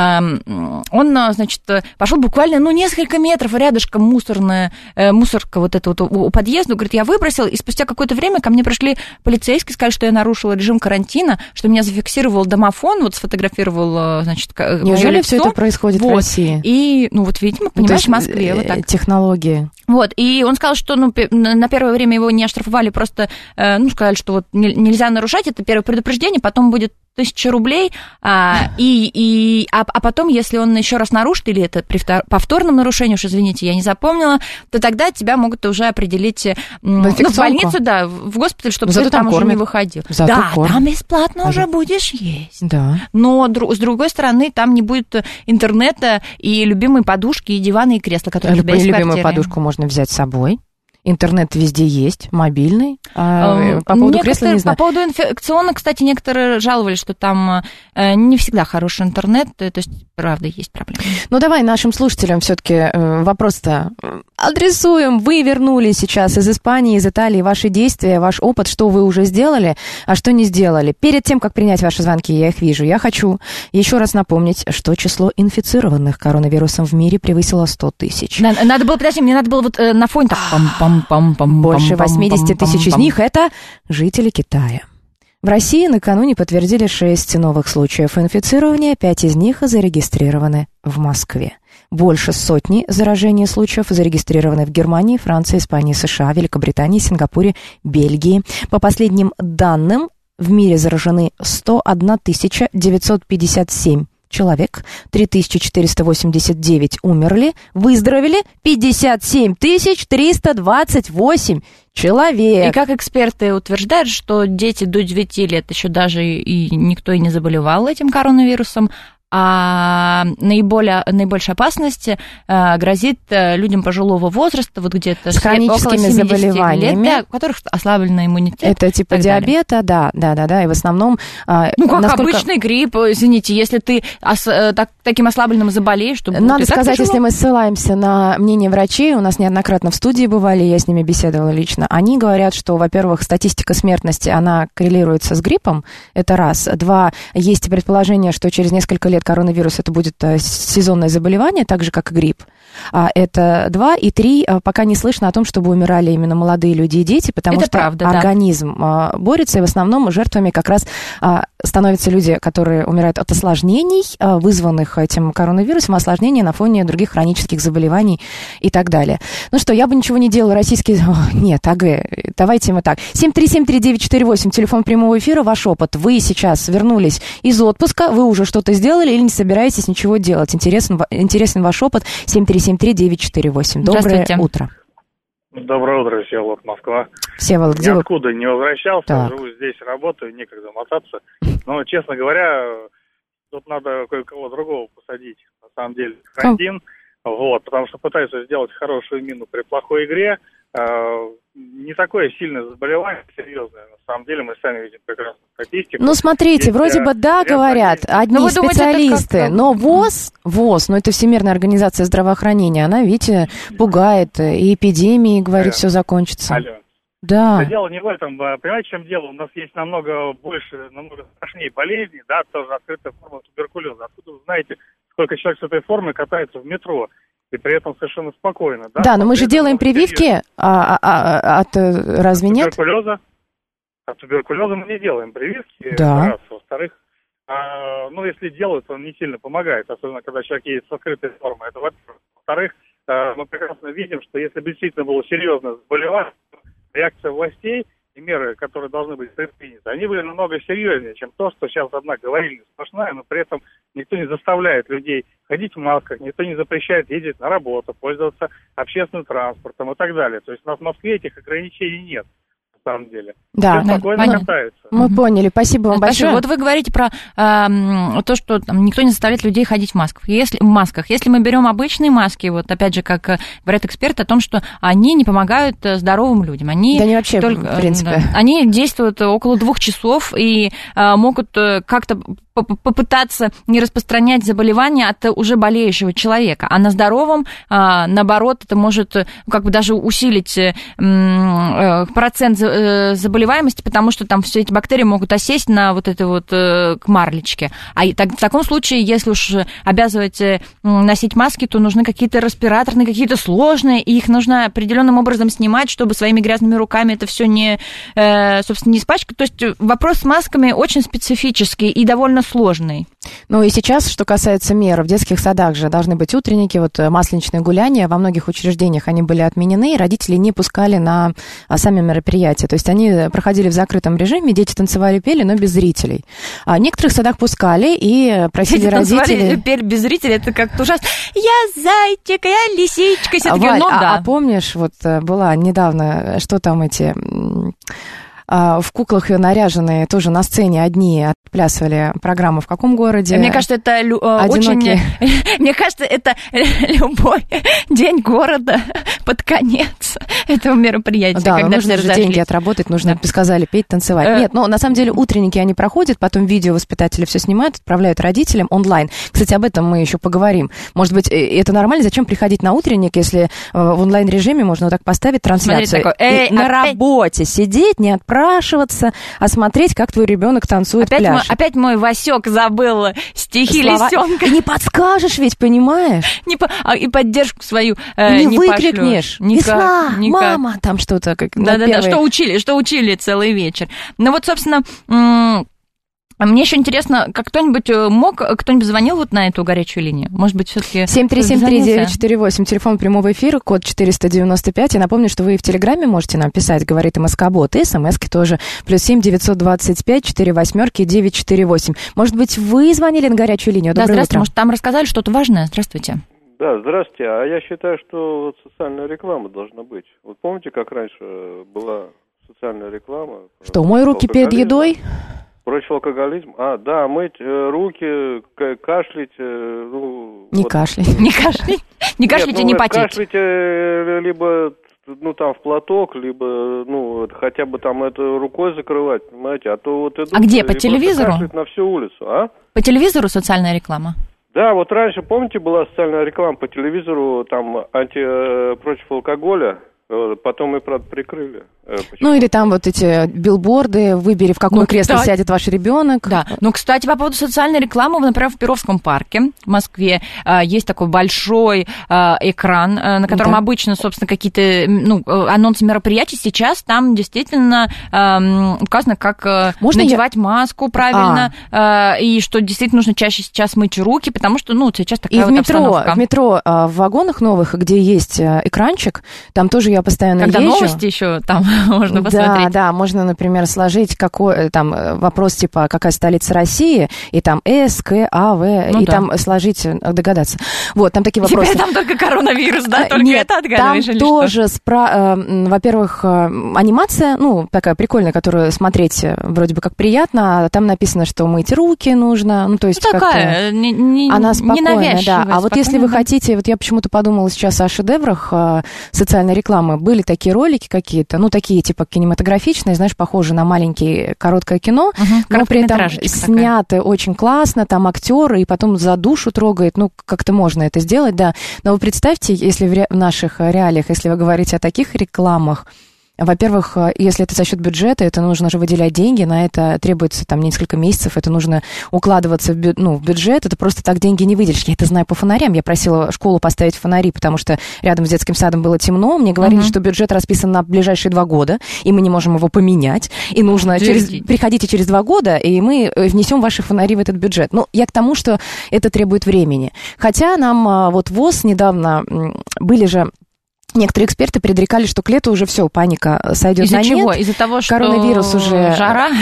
он, значит, пошел буквально, несколько метров рядышком мусорка вот эта вот у подъезда, говорит, я выбросил, и спустя какое-то время ко мне пришли полицейские, сказали, что я нарушила режим карантина, что меня зафиксировал домофон, вот сфотографировал, значит,
неужели все это происходит в России?
И, видимо, понимаешь, в Москве вот так.
Технологии.
Вот, и он сказал, что на первое время его не оштрафовали, просто, сказали, что вот нельзя нарушать, это первое предупреждение, потом будет 1000 рублей, а потом, если он еще раз нарушит, или это при повторном нарушении, уж извините, я не запомнила, то тогда тебя могут уже определить в больницу, да, в госпиталь, чтобы ты там уже не выходил. Да, там бесплатно уже будешь есть.
Да.
Но, с другой стороны, там не будет интернета и любимой подушки, и дивана, и кресла, которые у тебя есть в квартире.
Любимую подушку можно взять с собой. Интернет везде есть, мобильный. По поводу кресла не знаю.
По поводу инфекционных, кстати, некоторые жаловались, что там не всегда хороший интернет, то есть, правда, есть проблемы.
Давай нашим слушателям все-таки вопрос-то адресуем. Вы вернулись сейчас из Испании, из Италии. Ваши действия, ваш опыт, что вы уже сделали, а что не сделали. Перед тем, как принять ваши звонки, я их вижу, я хочу еще раз напомнить, что число инфицированных коронавирусом в мире превысило 100 тысяч.
Надо было, подожди, мне надо было вот на фоне так
больше 80 тысяч из них это жители Китая. В России накануне подтвердили 6 новых случаев инфицирования, 5 из них зарегистрированы в Москве. Больше сотни заражений случаев зарегистрированы в Германии, Франции, Испании, США, Великобритании, Сингапуре, Бельгии. По последним данным, в мире заражены 101 957 человек, 3489 умерли, выздоровели 57 328 человек.
И как эксперты утверждают, что дети до 9 лет еще даже и никто и не заболевал этим коронавирусом, а наибольшая опасность грозит людям пожилого возраста, вот где-то
с хроническими заболеваниями,
лет, у которых ослаблен иммунитет.
Это типа диабета, да, и в основном...
обычный грипп, извините, если ты таким ослабленным заболеешь, то...
Надо сказать, если мы ссылаемся на мнение врачей, у нас неоднократно в студии бывали, я с ними беседовала лично, они говорят, что, во-первых, статистика смертности, она коррелируется с гриппом, это раз. Два, есть предположение, что через несколько лет коронавирус это будет сезонное заболевание, так же, как и грипп. Это 2. И 3, пока не слышно о том, чтобы умирали именно молодые люди и дети, потому это что правда, организм борется, и в основном жертвами как раз становятся люди, которые умирают от осложнений, вызванных этим коронавирусом, осложнений на фоне других хронических заболеваний и так далее. Ну что, я бы ничего не делала, российские... Нет, давайте мы так. 7373948, телефон прямого эфира, ваш опыт. Вы сейчас вернулись из отпуска, вы уже что-то сделали или не собираетесь ничего делать? Интересен ваш опыт. 7373948. Доброе утро.
Доброе утро, Всеволод, Москва.
Всеволод, где вы?
Ниоткуда не возвращался,
так.
Живу здесь, работаю, некогда мотаться. Но, честно говоря, тут надо кое-кого другого посадить, на самом деле, карантин. Вот, потому что пытаются сделать хорошую мину при плохой игре. Не такое сильное заболевание, серьезное. На самом деле мы сами видим прекрасную статистику.
Ну, смотрите, есть, вроде бы, да, говорят, одни специалисты, но ВОЗ, это Всемирная организация здравоохранения, она, видите, пугает, и эпидемии, говорит, все закончится.
Алло.
Да.
Дело не в этом, понимаете, в чем дело? У нас есть намного страшнее болезни, да, тоже открытая форма туберкулеза. Откуда вы знаете, сколько человек с этой формой катается в метро? И при этом совершенно спокойно. Да,
но мы же делаем прививки, разве нет?
От туберкулеза мы не делаем прививки.
Да.
Раз. Во-вторых, если делают, он не сильно помогает, особенно когда человек едет с открытой формой. Это во-первых. Во-вторых, мы прекрасно видим, что если бы действительно было серьезное заболевание, реакция властей и меры, которые должны быть предприняты, они были намного серьезнее, чем то, что сейчас, однако, говорили сплошная, но при этом никто не заставляет людей ходить в масках, никто не запрещает ездить на работу, пользоваться общественным транспортом и так далее. То есть у нас в Москве этих ограничений нет, на самом деле.
Да,
все спокойно катаются.
Мы поняли, спасибо вам большое.
Вот вы говорите про то, что там, никто не заставляет людей ходить в масках. Если мы берем обычные маски, вот опять же, как говорят эксперты, о том, что они не помогают здоровым людям. Они
вообще, в принципе.
Они действуют около 2 часов и могут как-то попытаться не распространять заболевания от уже болеющего человека. А на здоровом, наоборот, это может как бы даже усилить процент заболеваемости, потому что там все эти бактерии могут осесть на вот этой вот марлечке. А в таком случае, если уж обязывать носить маски, то нужны какие-то респираторные, какие-то сложные, и их нужно определенным образом снимать, чтобы своими грязными руками это все не, собственно, не испачкать. То есть вопрос с масками очень специфический и довольно сложный.
Ну и сейчас, что касается мер, в детских садах же должны быть утренники, вот масленичные гуляния, во многих учреждениях они были отменены, и родители не пускали на сами мероприятия. То есть они проходили в закрытом режиме, дети танцевали, пели, но без зрителей. А в некоторых садах пускали и просили родителей...
Пели без зрителей, это как-то ужасно. Я зайчик, я лисичка.
Валь, а помнишь, вот была недавно, что там эти... в куклах наряженные, тоже на сцене одни отплясывали программу в каком городе?
Мне кажется, это очень... Мне кажется, это любой день города под конец этого мероприятия.
Да, когда нужно же деньги отработать, нужно, сказали, петь, танцевать. Нет, на самом деле утренники они проходят, потом видео воспитатели все снимают, отправляют родителям онлайн. Кстати, об этом мы еще поговорим. Может быть, это нормально? Зачем приходить на утренник, если в онлайн-режиме можно вот так поставить трансляцию? На работе сидеть, не отпрашиваться, а смотреть, как твой ребенок танцует, пляшет.
Опять мой Васек забыл стихи лисенка.
Не подскажешь ведь, понимаешь?
И поддержку свою
не выкрикнешь. Весна, мама, там что-то.
Да-да-да, что учили целый вечер. Ну вот, собственно... Мне еще интересно, как кто-нибудь звонил вот на эту горячую линию? Может быть, все-таки...
7373948, телефон прямого эфира, код 495. Я напомню, что вы и в Телеграме можете нам писать, говорит МСК-бот, и СМСки тоже. +7 925 48 948. Может быть, вы звонили на горячую линию?
Да, здравствуйте, может, там рассказали что-то важное? Здравствуйте.
Да, здравствуйте. А я считаю, что вот социальная реклама должна быть. Вот помните, как раньше была социальная реклама?
Что, мой руки перед едой?
Против алкоголизма? Да, мыть руки, кашлять,
Не кашляйте.
Не кашляйте. Не кашляйте, не потеть.
Кашляйте либо, там в платок, либо, хотя бы там это рукой закрывать, понимаете, а то вот идут...
А где, по телевизору?
Кашлять на всю улицу, а?
По телевизору социальная реклама?
Да, вот раньше, помните, была социальная реклама по телевизору, там, против алкоголя. Потом мы, правда, прикрыли.
Ну, или там вот эти билборды, выбери, в какое кресло сядет ваш ребенок.
Да, кстати, по поводу социальной рекламы, например, в Перовском парке в Москве есть такой большой экран, на котором обычно, собственно, какие-то анонсы мероприятий. Сейчас там действительно указано, как надевать маску правильно, и что действительно нужно чаще сейчас мыть руки, потому что, сейчас такая обстановка.
И в метро, в вагонах новых, где есть экранчик, там тоже я постоянно езжу.
Когда новости еще там можно посмотреть.
Да, можно, например, сложить вопрос типа «Какая столица России?» и там С, К, А, В, там сложить, догадаться. Вот, там такие вопросы.
Теперь там только коронавирус, да? Только
нет,
это отгадываешь
там тоже, во-первых, анимация, такая прикольная, которую смотреть вроде бы как приятно, а там написано, что мыть руки нужно, то есть
такая,
она спокойная, да. А вот если вы
да.
хотите, вот я почему-то подумала сейчас о шедеврах социальной рекламы, были такие ролики какие-то, такие типа кинематографичные, знаешь, похожие на маленькое короткое кино, но при этом сняты очень классно, там актеры, и потом за душу трогает, как-то можно это сделать, да. Но вы представьте, если в наших реалиях, если вы говорите о таких рекламах, во-первых, если это за счет бюджета, это нужно же выделять деньги, на это требуется там несколько месяцев, это нужно укладываться в бюджет, это просто так деньги не выделишь. Я это знаю по фонарям, я просила школу поставить фонари, потому что рядом с детским садом было темно, мне говорили, что бюджет расписан на ближайшие 2 года, и мы не можем его поменять, и нужно приходите через 2 года, и мы внесем ваши фонари в этот бюджет. Я к тому, что это требует времени. Хотя нам вот ВОЗ недавно были же... Некоторые эксперты предрекали, что к лету уже все, паника сойдет на нет.
Из-за чего? Из-за того, что
коронавирус уже...
жара?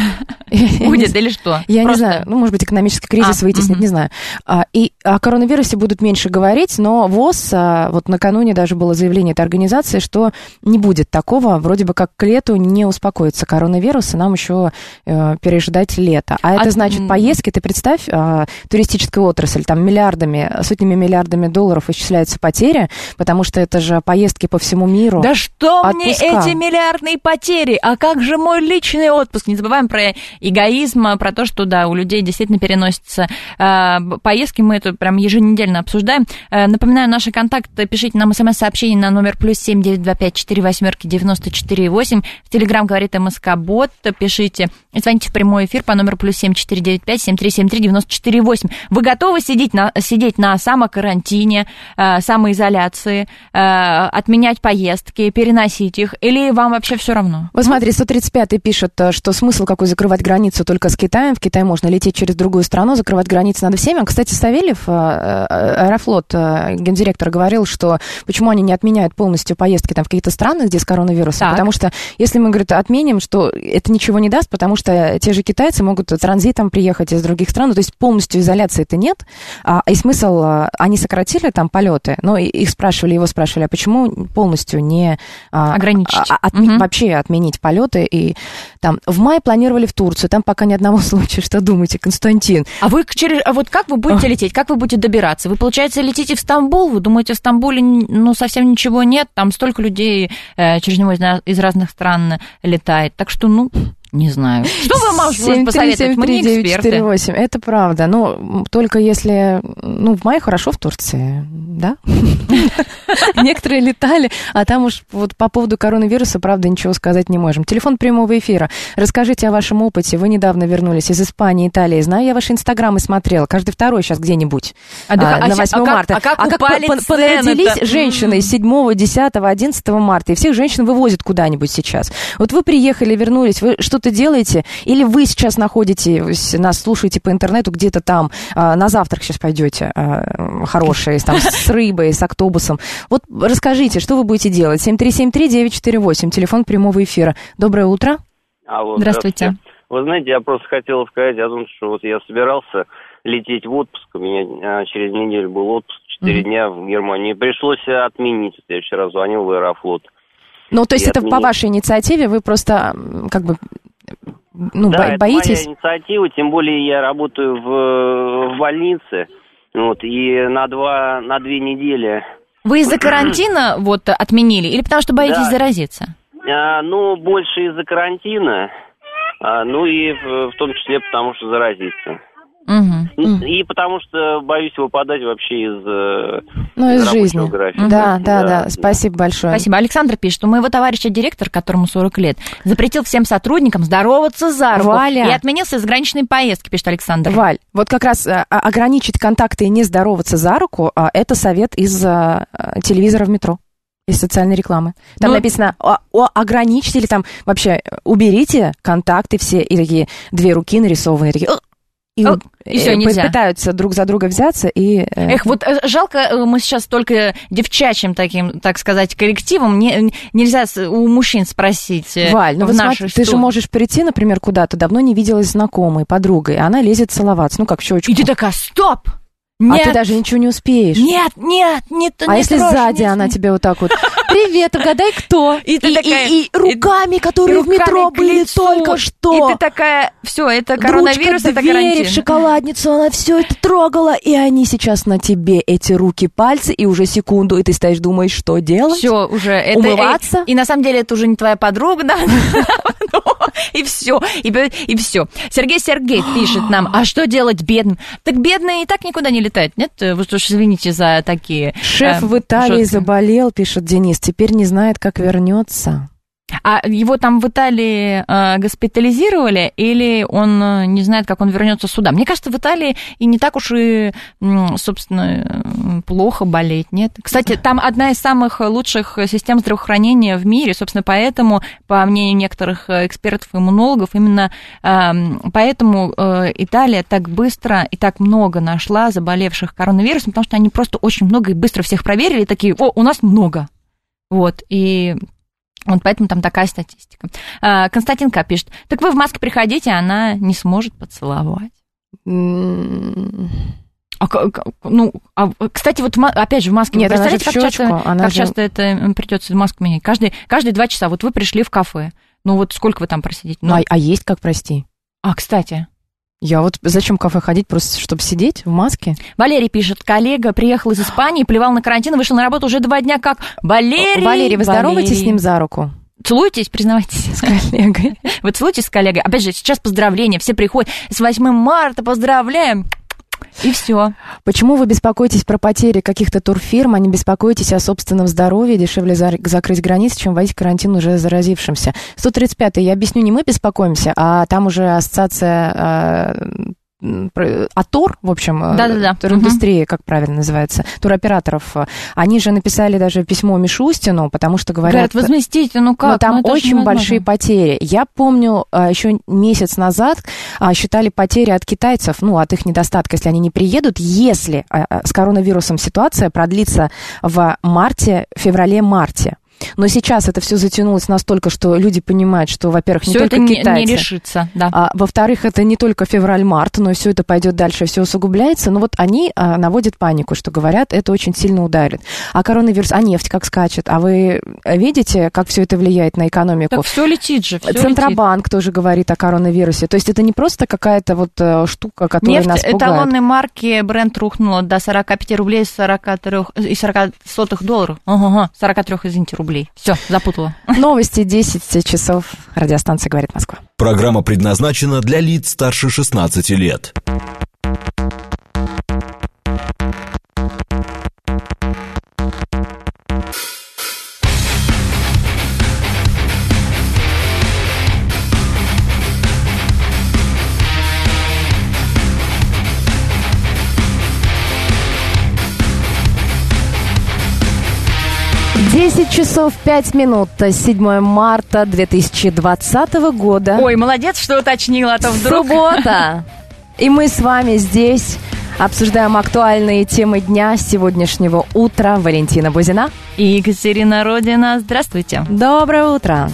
будет или что?
Я не знаю, может быть, экономический кризис вытеснит, не знаю. И о коронавирусе будут меньше говорить, но ВОЗ, вот накануне даже было заявление этой организации, что не будет такого, вроде бы как к лету не успокоится коронавирус, и нам еще переждать лето. А это значит поездки, ты представь, туристическая отрасль, там сотнями миллиардами долларов исчисляются потери, потому что это же поездки по всему миру.
Да что мне эти миллиардные потери? А как же мой личный отпуск? Не забываем про эгоизм, про то, что, да, у людей действительно переносятся поездки. Мы это прям еженедельно обсуждаем. Напоминаю, наши контакты. Пишите нам смс-сообщение на номер +7 925 48 94 8. В Телеграм говорит МСК-бот. Пишите, звоните в прямой эфир по номеру +7 495 7373 94 8. Вы готовы сидеть на самокарантине, самоизоляции, отменять поездки, переносить их, или вам вообще все равно?
Вот смотри, 135-й пишет, что смысл какой закрывать границу только с Китаем. В Китай можно лететь через другую страну, закрывать границы надо всеми. Кстати, Савельев, Аэрофлот, гендиректор, говорил, что почему они не отменяют полностью поездки там в какие-то страны, где с коронавирусом. Так. Потому что если мы, говорит, отменим, что это ничего не даст, потому что те же китайцы могут транзитом приехать из других стран. То есть полностью изоляции-то нет. И смысл, они сократили там полеты, но его спрашивали, а почему полностью не
ограничить?
Вообще отменить полеты. И там в мае планировали в Турцию, там пока ни одного случая. Что думаете, Константин?
А вот как вы будете лететь? Как вы будете добираться? Вы, получается, летите в Стамбул? Вы думаете, в Стамбуле совсем ничего нет? Там столько людей через него из разных стран летает. Так что, не знаю. Что вы можете посоветовать? Мы не эксперты.
948. Это правда. Но только если... в мае хорошо в Турции, да? Некоторые летали, а там уж вот по поводу коронавируса, правда, ничего сказать не можем. Телефон прямого эфира. Расскажите о вашем опыте. Вы недавно вернулись из Испании, Италии. Знаю, я ваши инстаграмы смотрела. Каждый второй сейчас где-нибудь. На 8 марта.
А как
понадились женщины 7, 10, 11 марта, и всех женщин вывозят куда-нибудь сейчас. Вот вы приехали, вернулись, вы что-то делаете, или вы сейчас находитесь, нас слушаете по интернету где-то там, на завтрак сейчас пойдете, хорошие, там, с рыбой, с автобусом. Вот расскажите, что вы будете делать? 7373948, телефон прямого эфира. Доброе утро.
Здравствуйте.
Вы знаете, я просто хотел сказать о том, что вот я собирался лететь в отпуск, у меня через неделю был отпуск, 4 дня в Германии, пришлось отменить. Я вчера звонил в Аэрофлот.
То есть это по вашей инициативе, вы просто
да,
боитесь?
Это моя инициатива, тем более я работаю в больнице, и на 2 недели.
Вы из-за карантина отменили или потому что боитесь заразиться?
Больше из-за карантина, и в том числе потому что заразиться. И потому что боюсь выпадать вообще из
жизни.
Графика.
Да. Спасибо большое.
Спасибо. Александр пишет, что у моего товарища директор, которому 40 лет, запретил всем сотрудникам здороваться за руку.
Валя.
И отменился из заграничной поездки, пишет Александр.
Валь, вот как раз ограничить контакты и не здороваться за руку, это совет из телевизора в метро. Из социальной рекламы. Там написано, ограничьте или там вообще уберите контакты все, и такие 2 руки нарисованы, такие... И
все, нельзя.
Пытаются друг за друга взяться и...
жалко, мы сейчас только девчачьим таким, так сказать, коллективом, нельзя у мужчин спросить.
Валь, смотри, ты же можешь прийти, например, куда-то, давно не виделась знакомой, подругой, а она лезет целоваться, как в щечку.
И ты такая, стоп!
Нет. А ты даже ничего не успеешь.
Нет.
А если сзади она тебе вот так вот, привет, угадай, кто? И руками, которые в метро были только что.
И ты такая, все, это коронавирус, это карантин.
В шоколадницу, она все это трогала, и они сейчас на тебе, эти руки, пальцы, и уже секунду, и ты стоишь, думаешь, что делать?
Все, уже.
Умываться?
И на самом деле это уже не твоя подруга, да? И все. Сергей пишет нам, а что делать бедным? Так бедные и так никуда не летают, нет? Вы что ж, извините за такие...
Шеф в Италии заболел, пишет Денис, теперь не знает, как вернется.
А его там в Италии госпитализировали, или он не знает, как он вернется сюда? Мне кажется, в Италии и не так уж и, собственно, плохо болеть, нет? Кстати, там одна из самых лучших систем здравоохранения в мире, собственно, поэтому, по мнению некоторых экспертов и иммунологов, именно поэтому Италия так быстро и так много нашла заболевших коронавирусом, потому что они просто очень много и быстро всех проверили, и такие, у нас много. И... Вот поэтому там такая статистика. Константин К. пишет, так вы в маске приходите, она не сможет поцеловать. Кстати, вот опять же в маске...
Нет,
вы представляете, как часто это придется маску менять? Каждые 2 часа. Вот вы пришли в кафе. Ну вот сколько вы там просидите?
А есть как, прости?
Кстати...
Я вот зачем в кафе ходить, просто чтобы сидеть в маске?
Валерий пишет, коллега приехал из Испании, плевал на карантин, вышел на работу уже 2 дня как... Валерий,
вы здороваетесь с ним за руку?
Целуетесь, признавайтесь.
С коллегой.
Вы целуетесь с коллегой. Опять же, сейчас поздравления, все приходят. С 8 марта поздравляем. И все.
Почему вы беспокоитесь про потери каких-то турфирм, а не беспокоитесь о собственном здоровье? Дешевле закрыть границы, чем вводить карантин уже заразившимся. 135-й, я объясню, не мы беспокоимся, а там уже ассоциация... АТОР, в общем, туриндустрия, как правильно называется, туроператоров, они же написали даже письмо Мишустину, потому что говорят...
возместите, как?
Но там очень большие потери. Я помню, еще месяц назад считали потери от китайцев, от их недостатка, если они не приедут, если с коронавирусом ситуация продлится в феврале-марте. Но сейчас это все затянулось настолько, что люди понимают, что, во-первых, не
всё
только
это
китайцы,
не решится, да.
А во-вторых, это не только февраль-март, но все это пойдет дальше, все усугубляется. Но вот они наводят панику, что говорят, это очень сильно ударит. А коронавирус, нефть как скачет? А вы видите, как все это влияет на экономику?
Так все летит же.
Центробанк тоже говорит о коронавирусе. То есть это не просто какая-то вот штука, которая нас пугает.
Нефть эталонной марки Brent рухнула до 45 рублей и 40 долларов. 43, извините, рублей. Все, запутала.
Новости 10 часов. Радиостанция «Говорит Москва».
Программа предназначена для лиц старше 16 лет.
10 часов 5 минут, 7 марта 2020 года.
Ой, молодец, что уточнила, а то вдруг...
Суббота. И мы с вами здесь обсуждаем актуальные темы дня сегодняшнего утра. Валентина Бузина
и Екатерина Родина. Здравствуйте.
Доброе утро.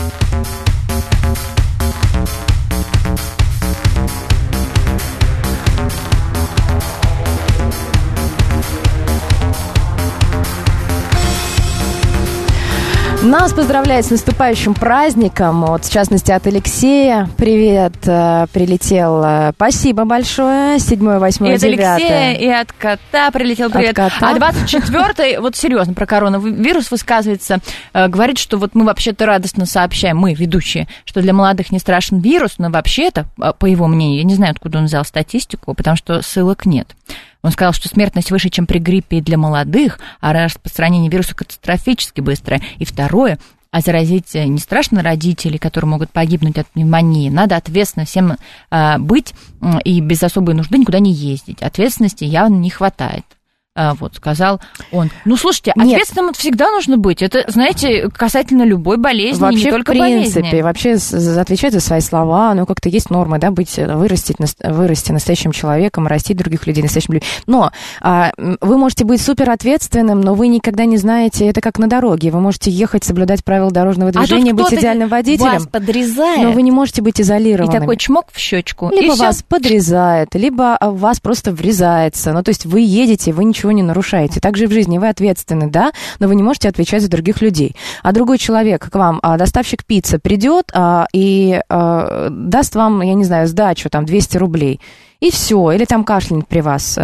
Нас поздравляет с наступающим праздником, в частности, от Алексея. Привет, прилетел. Спасибо большое. 7, 8, 9.
И от Алексея, и от кота прилетел привет. А 24-й, вот серьезно, про коронавирус высказывается, говорит, что вот мы вообще-то радостно сообщаем, мы, ведущие, что для молодых не страшен вирус, но вообще-то, по его мнению, я не знаю, откуда он взял статистику, потому что ссылок нет. Он сказал, что смертность выше, чем при гриппе для молодых, а распространение вируса катастрофически быстрое. И второе, заразить не страшно родителей, которые могут погибнуть от пневмонии. Надо ответственно всем быть и без особой нужды никуда не ездить. Ответственности явно не хватает. Вот, сказал он. Слушайте, ответственным всегда нужно быть. Это, знаете, касательно любой болезни,
вообще,
не только
болезни. Вообще, в принципе,
болезни.
вообще отвечать за свои слова, как-то есть нормы, да, вырасти настоящим человеком, растить других людей настоящим людьми. Но вы можете быть супер ответственным, но вы никогда не знаете, это как на дороге. Вы можете ехать, соблюдать правила дорожного движения, быть идеальным водителем.
Вас подрезает.
Но вы не можете быть изолированным.
И такой чмок в щечку.
Либо вас подрезает, либо вас просто врезается. То есть вы едете, вы ничего не нарушаете. Также и в жизни вы ответственны, да, но вы не можете отвечать за других людей. А другой человек к вам, доставщик пиццы, придет и даст вам, я не знаю, сдачу, 200 рублей. И все, или кашлянет при вас.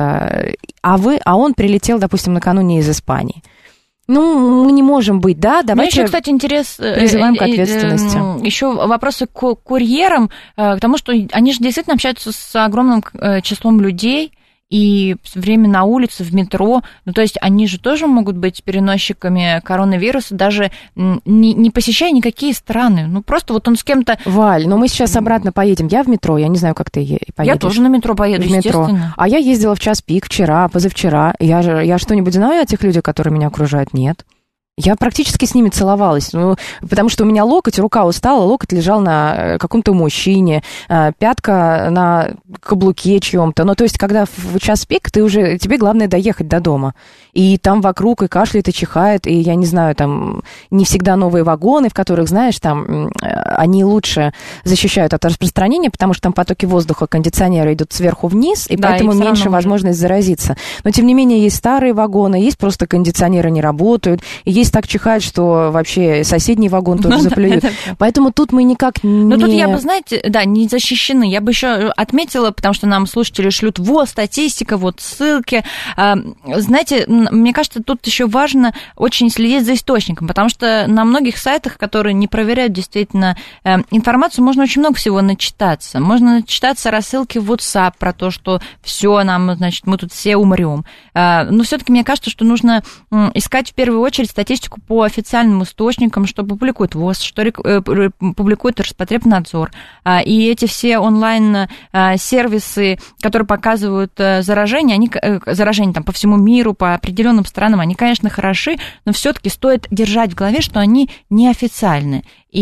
А он прилетел, допустим, накануне из Испании. Мы не можем быть, да? Давайте
еще, кстати,
призываем к ответственности.
Еще вопросы к курьерам, к тому, что они же действительно общаются с огромным числом людей, и все время на улице, в метро, то есть они же тоже могут быть переносчиками коронавируса, даже не посещая никакие страны. Просто вот он с кем-то...
Валь, мы сейчас обратно поедем. Я в метро, я не знаю, как ты поедешь.
Я тоже на метро поеду, естественно.
А я ездила в час пик вчера, позавчера. Я что-нибудь знаю о тех людях, которые меня окружают? Нет. Я практически с ними целовалась, потому что у меня рука устала, локоть лежал на каком-то мужчине, пятка на каблуке чьем-то. Ну, то есть, когда в час пик, тебе главное доехать до дома. И там вокруг и кашляет, и чихает, и, я не знаю, там не всегда новые вагоны, в которых, знаешь, там они лучше защищают от распространения, потому что там потоки воздуха, кондиционеры идут сверху вниз, и поэтому меньше возможность заразиться. Но, тем не менее, есть старые вагоны, есть просто кондиционеры не работают, и есть так чихать, что вообще соседний вагон тоже заплюют. Поэтому тут мы никак не...
Ну, тут я бы, знаете, не защищены. Я бы еще отметила, потому что нам слушатели шлют, статистика, ссылки. Знаете, мне кажется, тут еще важно очень следить за источником, потому что на многих сайтах, которые не проверяют действительно информацию, можно очень много всего начитаться. Можно начитаться рассылки в WhatsApp про то, что все, мы тут все умрем. Но все-таки мне кажется, что нужно искать в первую очередь статистику по официальным источникам, что публикует ВОЗ, что публикует Роспотребнадзор. И эти все онлайн-сервисы, которые показывают заражение там по всему миру, по определенным странам, они, конечно, хороши, но все-таки стоит держать в голове, что они неофициальны.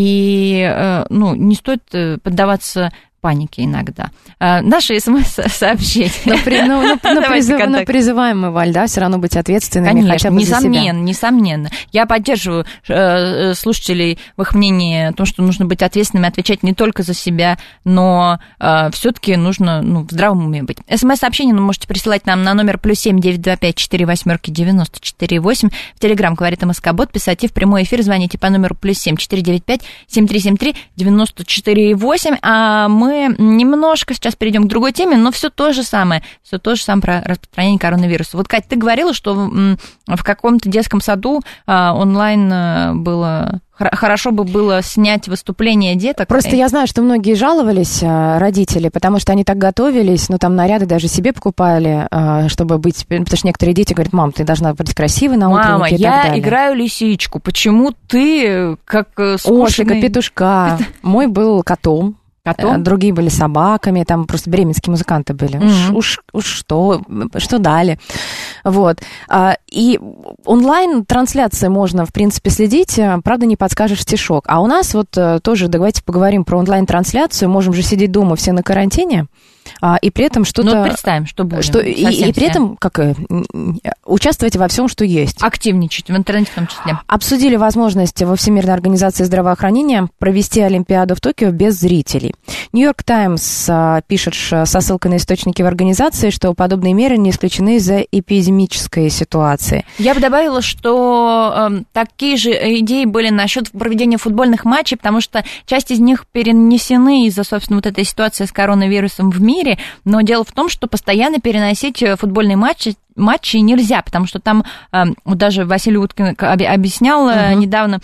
И не стоит поддаваться паники иногда. Наши СМС-сообщения.
Но призываем мы, Валь, да, все равно быть ответственными.
Конечно,
хотя бы
несомненно. Я поддерживаю слушателей в их мнении о том, что нужно быть ответственными, отвечать не только за себя, но все-таки нужно в здравом уме быть. СМС-сообщение вы можете присылать нам на номер +7 925 48 94 8. В Телеграм говорит МСК-бот, писать и в прямой эфир звоните по номеру +7 495 7373 94 8. А мы немножко сейчас перейдем к другой теме, но все то же самое про распространение коронавируса. Вот, Кать, ты говорила, что в каком-то детском саду онлайн было... Хорошо бы было снять выступления деток.
Просто я знаю, что многие жаловались, родители, потому что они так готовились, там наряды даже себе покупали, чтобы быть... Потому что некоторые дети говорят: мам, ты должна быть красивой на утреннике.
Мама, я играю лисичку, почему ты как скучный...
Ослика, петушка. Мой был котом. Другие были собаками, там просто бременские музыканты были. Уж что дали. Вот. И онлайн-трансляции можно, в принципе, следить, правда, не подскажешь стишок. А у нас тоже, давайте поговорим про онлайн-трансляцию. Можем же сидеть дома все на карантине, и при этом что-то...
представим, что будет.
И при этом участвовать во всем, что есть.
Активничать, в интернете в том числе.
Обсудили возможность во Всемирной организации здравоохранения провести Олимпиаду в Токио без зрителей. Нью-Йорк Таймс пишет со ссылкой на источники в организации, что подобные меры не исключены из-за эпидемической ситуации.
Я бы добавила, что такие же идеи были насчет проведения футбольных матчей, потому что часть из них перенесены из-за, собственно, этой ситуации с коронавирусом в мире, но дело в том, что постоянно переносить футбольные матчи нельзя, потому что там даже Василий Уткин объяснял недавно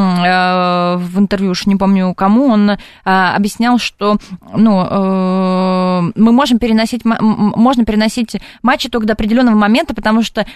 в интервью, уж не помню кому, он объяснял, что можно переносить матчи только до определенного момента, потому что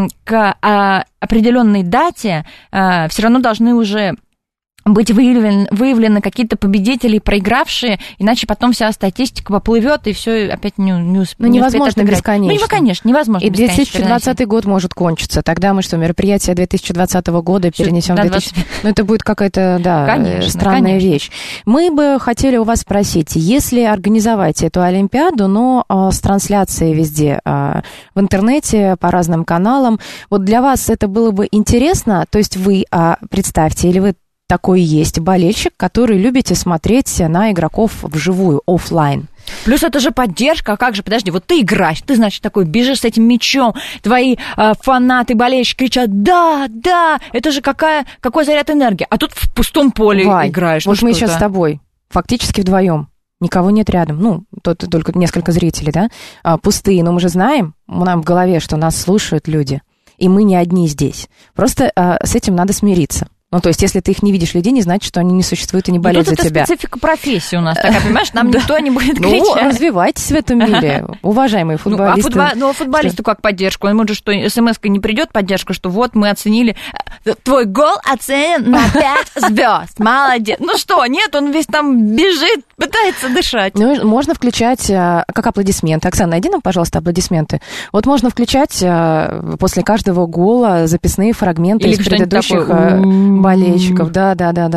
к определенной дате все равно должны уже быть выявлены какие-то победители, проигравшие, иначе потом вся статистика поплывет, и все опять не успеет.
Невозможно бесконечно.
Конечно, невозможно.
И 2020 год может кончиться. Тогда мы мероприятие 2020 года перенесем в 2020. Это будет какая-то, странная вещь. Мы бы хотели у вас спросить, если организовать эту Олимпиаду, но с трансляцией везде, в интернете, по разным каналам, для вас это было бы интересно? То есть вы, представьте, или вы такой есть болельщик, который любите смотреть на игроков вживую, офлайн.
Плюс это же поддержка, а как же, подожди, ты играешь, ты, значит, такой бежишь с этим мячом, твои фанаты, болельщики кричат: да, это же какой заряд энергии, а тут в пустом поле играешь.
Мы сейчас с тобой фактически вдвоем. Никого нет рядом, только несколько зрителей, да, пустые, но мы же знаем, нам в голове, что нас слушают люди, и мы не одни здесь. Просто с этим надо смириться. То есть, если ты их не видишь людей, не значит, что они не существуют и не болеют за тебя.
Это специфика профессии у нас такая, понимаешь? Нам никто не будет кричать.
Развивайтесь в этом мире, уважаемые футболисты.
А футболисту как поддержку? Он может, что смс-кой не придет поддержка, что мы оценили, твой гол оценен на 5 звезд. Молодец. Нет, он весь там бежит, Пытается дышать.
Ну, можно включать, как аплодисменты. Оксана, найди нам, пожалуйста, аплодисменты. Вот можно включать после каждого гола записные фрагменты из предыдущих болельщиков. Да.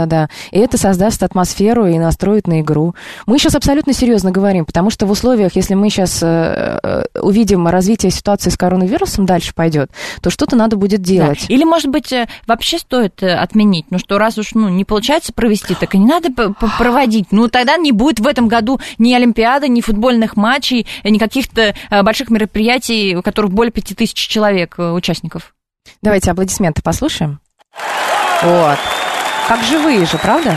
И это создаст атмосферу и настроит на игру. Мы сейчас абсолютно серьезно говорим, потому что в условиях, если мы сейчас увидим развитие ситуации с коронавирусом, дальше пойдет, то что-то надо будет делать.
Да. Или, может быть, вообще стоит отменить, что раз уж не получается провести, так и не надо проводить. Тогда не будет в этом году ни Олимпиады, ни футбольных матчей, ни каких-то больших мероприятий, у которых более 5000 человек, участников.
Давайте аплодисменты послушаем. Вот. Как живые же, правда?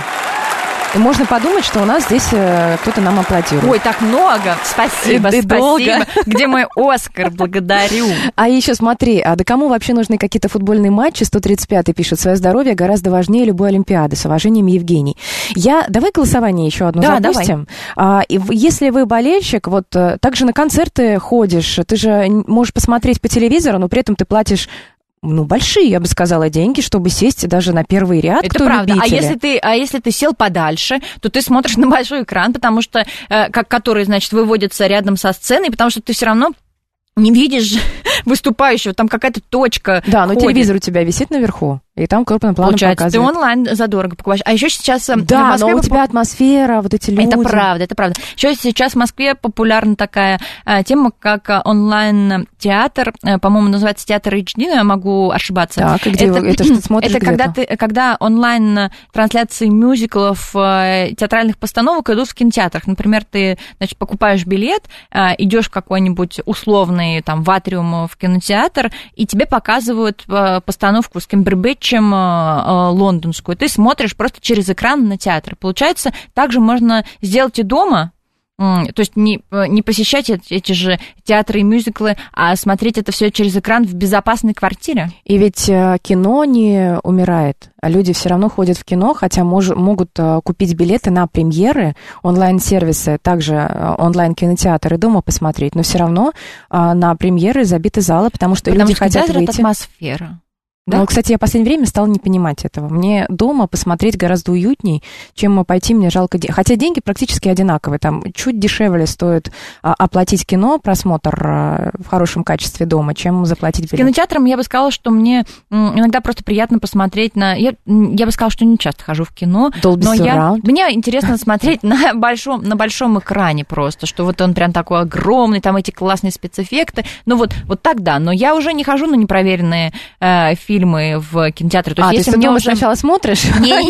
И можно подумать, что у нас здесь кто-то нам аплодирует.
Ой, так много. Спасибо.
Долго.
Где мой Оскар? Благодарю.
А еще смотри, да кому вообще нужны какие-то футбольные матчи? 135-й пишет, свое здоровье гораздо важнее любой Олимпиады. С уважением, Евгений. Давай голосование еще одно запустим. Давай. Если вы болельщик, вот также на концерты ходишь, ты же можешь посмотреть по телевизору, но при этом ты платишь большие, я бы сказала, деньги, чтобы сесть даже на первый ряд.
Это правда. А если ты сел подальше, то ты смотришь на большой экран, потому что, который, значит, выводится рядом со сценой, потому что ты все равно не видишь выступающего, там какая-то точка.
Да, но телевизор у тебя висит наверху, и там крупным планом показывает.
Ты онлайн задорого покупаешь. А еще сейчас
да, в Москве... но у тебя атмосфера, вот эти люди.
Это правда. Еще сейчас в Москве популярна такая тема, как онлайн-театр. По-моему, называется театр HD, но я могу ошибаться.
Так, и где это что ты смотришь?
Это когда онлайн-трансляции мюзиклов, театральных постановок идут в кинотеатрах. Например, ты, значит, покупаешь билет, идешь в какой-нибудь условный там в Атриум в кинотеатр, и тебе показывают постановку с Камбербэтчем лондонскую. Ты смотришь просто через экран на театр. Получается, также можно сделать и дома, то есть не посещать эти же театры и мюзиклы, а смотреть это все через экран в безопасной квартире.
И ведь кино не умирает. Люди все равно ходят в кино, хотя могут купить билеты на премьеры, онлайн-сервисы, также онлайн-кинотеатры, дома посмотреть, но все равно на премьеры забиты залы, потому что люди хотят выйти.
Это атмосфера.
Да? Ну, кстати, я в последнее время стала не понимать этого. Мне дома посмотреть гораздо уютней, чем пойти, мне жалко денег. Хотя деньги практически одинаковые. Там чуть дешевле стоит оплатить кино, просмотр в хорошем качестве дома, чем заплатить билет.
С кинотеатром я бы сказала, что мне иногда просто приятно посмотреть на... Я бы сказала, что не часто хожу в кино, но мне интересно смотреть на большом экране просто, что вот он прям такой огромный, там эти классные спецэффекты. Ну вот так да, но я уже не хожу на непроверенные фильмы в кинотеатре.
То есть ты дома сначала смотришь,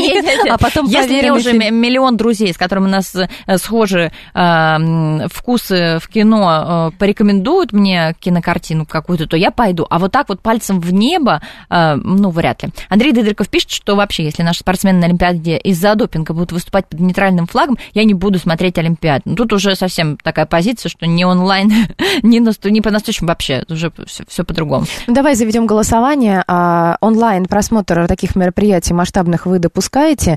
а потом
если мне уже миллион друзей, с которыми у нас схожи вкусы в кино, порекомендуют мне кинокартину какую-то, то я пойду. А вот так вот пальцем в небо, вряд ли. Андрей Дыдриков пишет, что вообще, если наши спортсмены на Олимпиаде из-за допинга будут выступать под нейтральным флагом, я не буду смотреть Олимпиаду. Тут уже совсем такая позиция, что не онлайн, не по настоящему вообще, уже все по-другому.
Давай заведем голосование. Онлайн просмотр таких мероприятий масштабных вы допускаете?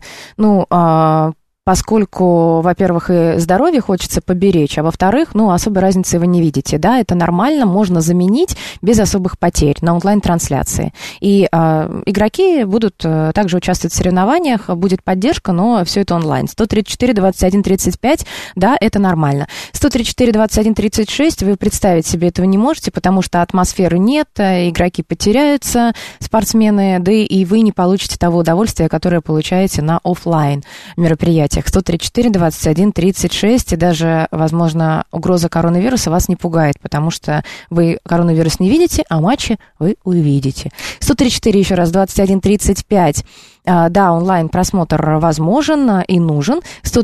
Поскольку, во-первых, и здоровье хочется поберечь, а во-вторых, особой разницы вы не видите, да, это нормально, можно заменить без особых потерь на онлайн-трансляции. И игроки будут также участвовать в соревнованиях, будет поддержка, но все это онлайн. 134-21-35, да, это нормально. 134-21-36 вы представить себе этого не можете, потому что атмосферы нет, игроки потеряются, спортсмены, да и вы не получите того удовольствия, которое получаете на офлайн мероприятиях. 134-21-36, и даже, возможно, угроза коронавируса вас не пугает, потому что вы коронавирус не видите, а матчи вы увидите. 134, еще раз, 21-35. Да, онлайн-просмотр возможен и нужен.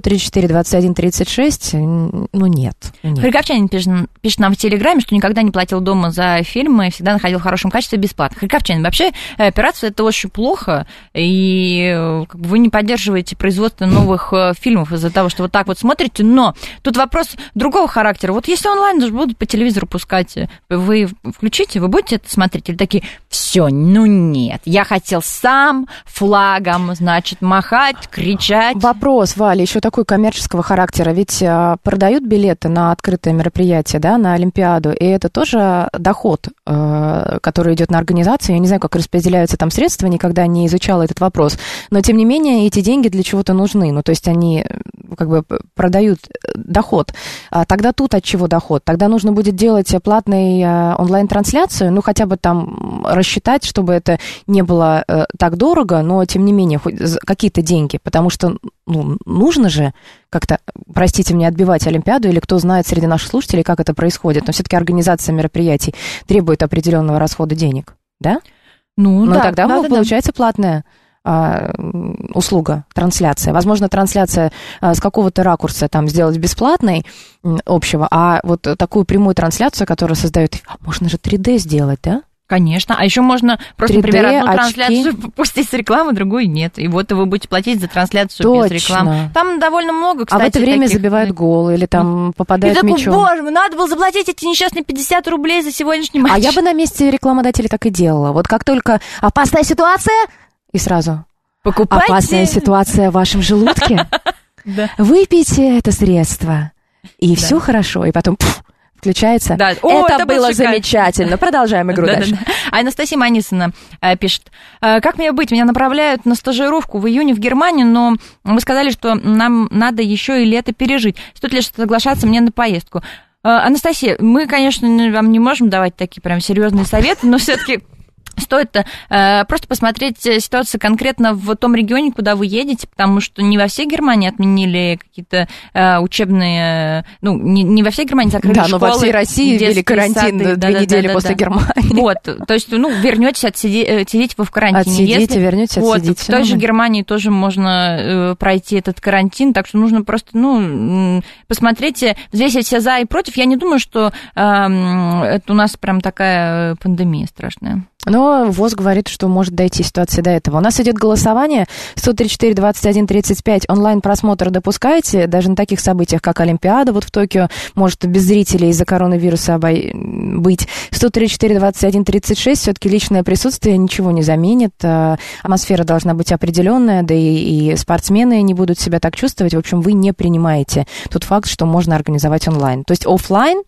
134-21-36, нет.
Харьковчанин пишет нам в Телеграме, что никогда не платил дома за фильмы, всегда находил в хорошем качестве бесплатно. Харьковчанин, вообще пиратство это очень плохо, и вы не поддерживаете производство новых фильмов из-за того, что вот так вот смотрите, но тут вопрос другого характера. Вот если онлайн даже будут по телевизору пускать, вы включите, вы будете это смотреть? Или такие, все, нет, я хотел сам флагом, значит, махать, кричать.
Вопрос, Валя, еще такой коммерческого характера. Ведь продают билеты на открытое мероприятие, да, на Олимпиаду, и это тоже доход, который идет на организацию. Я не знаю, как распределяются там средства, никогда не изучала этот вопрос. Но, тем не менее, эти деньги для чего-то нужны. То есть они как бы продают доход. Тогда тут от чего доход? Тогда нужно будет делать платную онлайн-трансляцию, ну, хотя бы там рассчитать, чтобы это не было так дорого, но, тем не менее, хоть какие-то деньги, потому что, ну, нужно же как-то, простите меня, отбивать Олимпиаду, или кто знает среди наших слушателей, как это происходит, но все-таки организация мероприятий требует определенного расхода денег, да?
Ну,
но
да,
тогда
да,
получается платная услуга, трансляция. Возможно, трансляция с какого-то ракурса там сделать бесплатной общего, а вот такую прямую трансляцию, которую создают, можно же 3D сделать, да?
Конечно. А еще можно просто,
3D,
например, одну
очки.
трансляцию пустить с рекламы, другую нет. И вот вы будете платить за трансляцию
Точно.
без рекламы. Там довольно много, кстати,
а в это время
таких...
забивают гол или там попадают
и такой,
мячом.
боже мой, надо было заплатить эти несчастные 50 рублей за сегодняшний матч.
А я бы на месте рекламодателей так и делала. Вот как только опасная ситуация, и сразу
покупайте.
Опасная ситуация в вашем желудке, выпейте это средство, и все хорошо. И потом включается.
Да.
Это было замечательно. Продолжаем игру дальше.
А Анастасия Манисовна пишет. Как мне быть? Меня направляют на стажировку в июне в Германию, но вы сказали, что нам надо еще и лето пережить. Стоит ли соглашаться мне на поездку? Анастасия, мы, конечно, вам не можем давать такие прям серьезные советы, но все-таки стоит просто посмотреть ситуацию конкретно в том регионе, куда вы едете, потому что не во всей Германии отменили какие-то учебные... Ну, не во всей Германии закрыли школы.
Да, но во всей России ввели карантин 2 недели после Германии.
Вот, то есть, ну, вернетесь, отсидите вы в карантине.
Отсидите, вернетесь, отсидите.
В той же Германии тоже можно пройти этот карантин, так что нужно просто, ну, посмотрите, взвесить все за и против. Я не думаю, что это у нас прям такая пандемия страшная.
Но ВОЗ говорит, что может дойти ситуация до этого. У нас идет голосование 134-21-35. Онлайн-просмотр допускаете? Даже на таких событиях, как Олимпиада, вот в Токио, может без зрителей из-за коронавируса быть. 134-21-36. Все-таки личное присутствие ничего не заменит. Атмосфера должна быть определенная, да и спортсмены не будут себя так чувствовать. В общем, вы не принимаете тот факт, что можно организовать онлайн. То есть офлайн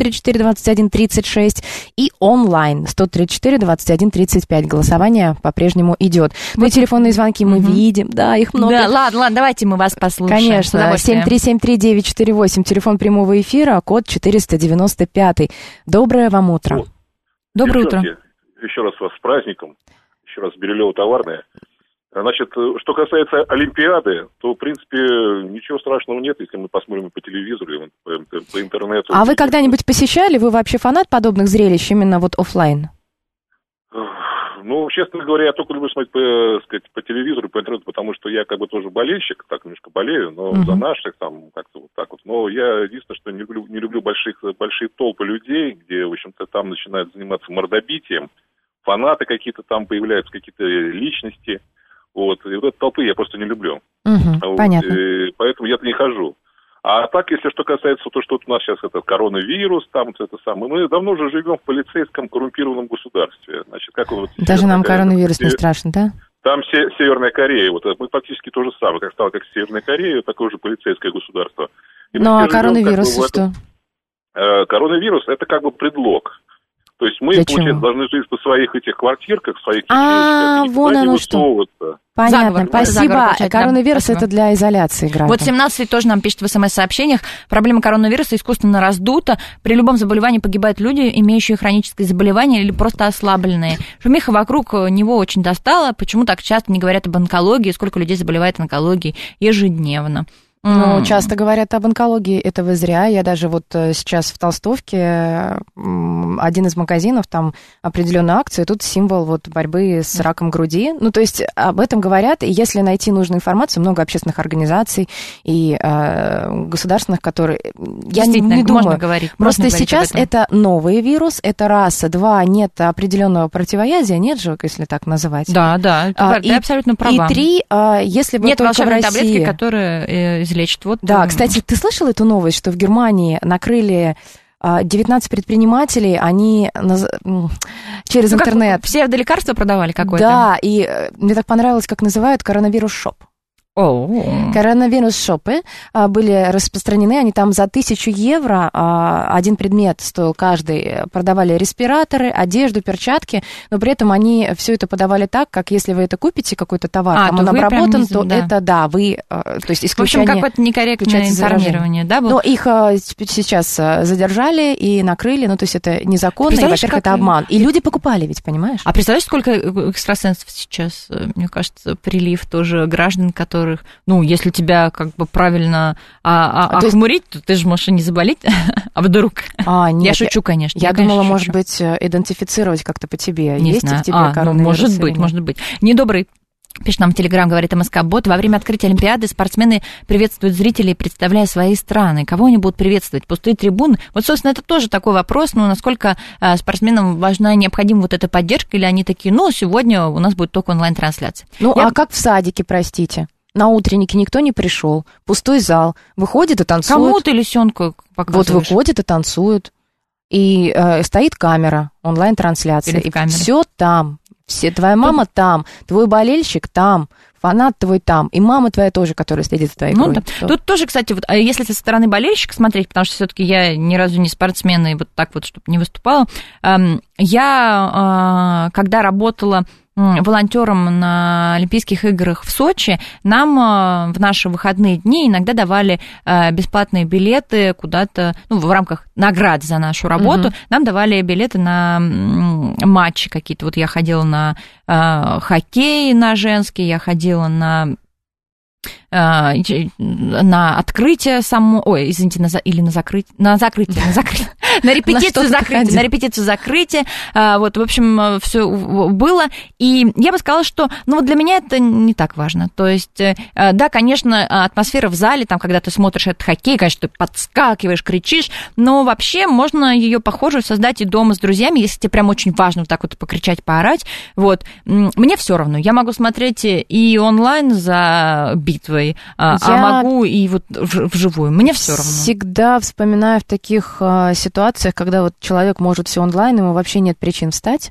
134-21-36 и онлайн 134-21-35. Голосование по-прежнему идет. Ну и телефонные звонки мы видим, да, их много.
Да, ладно, давайте мы вас послушаем.
Конечно, 7373948, телефон прямого эфира, код 495. Доброе вам утро.
Доброе утро.
Еще раз вас с праздником, еще раз Бирюлево-Товарное. Значит, что касается Олимпиады, то, в принципе, ничего страшного нет, если мы посмотрим по телевизору, по интернету.
А вы когда-нибудь посещали? Вы вообще фанат подобных зрелищ, именно вот офлайн?
Ну, честно говоря, я только люблю смотреть по телевизору, по интернету, потому что я как бы тоже болельщик, так немножко болею, но за наших там как-то вот так вот. Но я единственное, что не люблю большие толпы людей, где, в общем-то, там начинают заниматься мордобитием, фанаты какие-то там появляются, какие-то личности. Вот, и вот этой толпы я просто не люблю. Вот,
понятно.
И поэтому я-то не хожу. А так, если что касается то, что у нас сейчас это коронавирус, там вот это самое, мы давно уже живем в полицейском коррумпированном государстве. Значит, как вот
даже нам коронавирус не страшен, да?
Там Северная Корея, вот мы фактически то же самое, как стало как Северная Корея, такое же полицейское государство.
Ну, а коронавирус что?
Коронавирус это как бы предлог. То есть мы, получается, должны жить в своих этих квартирках, в своих
ячейках, вон оно что. Понятно, спасибо. Коронавирус это для изоляции граждан.
Вот 17 тоже нам пишет в СМС-сообщениях. Проблема коронавируса искусственно раздута. При любом заболевании погибают люди, имеющие хроническое заболевание или просто ослабленные. Шумиха вокруг него очень достала. Почему так часто не говорят об онкологии? Сколько людей заболевает онкологией ежедневно?
Ну, часто говорят об онкологии, это вы зря. Я даже вот сейчас в Толстовке, один из магазинов, там определенная акция, тут символ вот борьбы с раком груди. Ну, то есть об этом говорят, и если найти нужную информацию, много общественных организаций и государственных, которые... Я не думаю.
Можно говорить.
Просто сейчас это новый вирус, это раз, два, нет определенного противоядия, нет же, если так называть.
Да, ты абсолютно права.
И три, если вы
нет
только в России...
Нет волшебной таблетки, которая лечит. Вот,
да, кстати, ты слышал эту новость, что в Германии накрыли 19 предпринимателей, они через интернет...
Псевдолекарства продавали какое-то?
Да, и мне так понравилось, как называют коронавирус-шоп. Коронавирус-шопы были распространены, они там за 1000 евро, один предмет стоил каждый, продавали респираторы, одежду, перчатки, но при этом они все это подавали так, как если вы это купите, какой-то товар, там он обработан, то это, да, вы, то есть исключение...
В общем, какое-то некорректное информирование, да?
Но их сейчас задержали и накрыли, ну, то есть это незаконно, и, во-первых, это обман. И люди покупали ведь, понимаешь?
А представляешь, сколько экстрасенсов сейчас, мне кажется, прилив тоже граждан, которых, ну, если тебя как бы правильно охмурить, то ты же можешь и не заболеть, а вдруг?
Нет,
я шучу, конечно.
Я думала, может быть, идентифицировать как-то по тебе.
Не
Есть
знаю.
в тебе коронавирус?
Может быть. Недобрый. Пишет нам в Телеграм, говорит МСК-бот. Во время открытия Олимпиады спортсмены приветствуют зрителей, представляя свои страны. Кого они будут приветствовать? Пустые трибуны? Вот, собственно, это тоже такой вопрос, ну, насколько спортсменам важна и необходима вот эта поддержка, или они такие, ну, сегодня у нас будет только онлайн-трансляция.
А как в садике, простите? На утреннике никто не пришел, пустой зал, выходит и танцует.
Кому ты лисенку показываешь?
Вот выходит и танцует, и стоит камера, онлайн-трансляция, и все там. Твоя мама там, твой болельщик там, фанат твой там, и мама твоя тоже, которая следит за твоей игрой.
Да. Тут тоже, кстати, вот, если со стороны болельщика смотреть, потому что все-таки я ни разу не спортсмен, и вот так вот, чтобы не выступала, я, когда работала волонтером на Олимпийских играх в Сочи, нам в наши выходные дни иногда давали бесплатные билеты куда-то, ну, в рамках наград за нашу работу, нам давали билеты на матчи какие-то. Вот я ходила на хоккей на женский, я ходила на открытие само... Ой, извините, на закрытие. На репетицию закрытия. Вот, в общем, все было. И я бы сказала, что, ну, вот для меня это не так важно. То есть, да, конечно, атмосфера в зале, там, когда ты смотришь этот хоккей, конечно, ты подскакиваешь, кричишь, но вообще можно ее похожую создать и дома с друзьями, если тебе прям очень важно вот так вот покричать, поорать. Вот. Мне все равно. Я могу смотреть и онлайн за битвой, могу и вот вживую. Мне все равно.
Всегда вспоминаю в таких ситуациях, когда вот человек может все онлайн, ему вообще нет причин встать.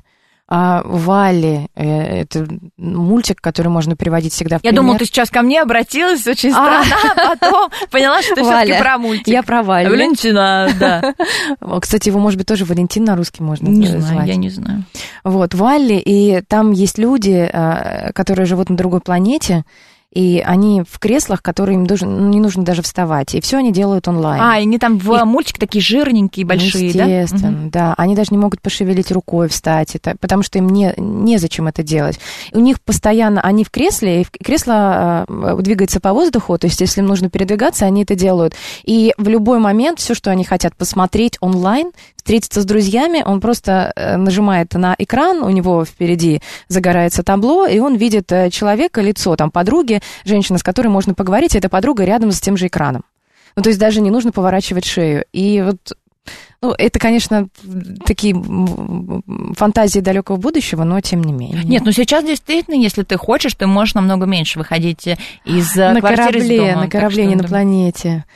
Валли, это мультик, который можно приводить всегда в пример.
Я думала, ты сейчас ко мне обратилась очень странно, а потом поняла, что ты все-таки про мультик.
Я про Валли.
Валентина, да.
Кстати, его, может быть, тоже Валентин на русский можно звать.
Не знаю, я не знаю.
Вот, Валли, и там есть люди, которые живут на другой планете, и они в креслах, которые им не нужно даже вставать. И все они делают онлайн.
И они там в мультике такие жирненькие, большие, да?
Естественно, да. Они даже не могут пошевелить рукой, встать, потому что им незачем это делать. И у них постоянно, они в кресле, и кресло двигается по воздуху, то есть если им нужно передвигаться, они это делают. И в любой момент все, что они хотят посмотреть онлайн, встретиться с друзьями, он просто нажимает на экран, у него впереди загорается табло, и он видит человека, лицо, там, подруги, женщина, с которой можно поговорить, и эта подруга рядом с тем же экраном. Ну, то есть даже не нужно поворачивать шею. И вот, ну, это, конечно, такие фантазии далекого будущего, но тем не менее.
Нет, ну сейчас действительно, если ты хочешь, ты можешь намного меньше выходить из квартиры, из дома.
На корабле, не на планете.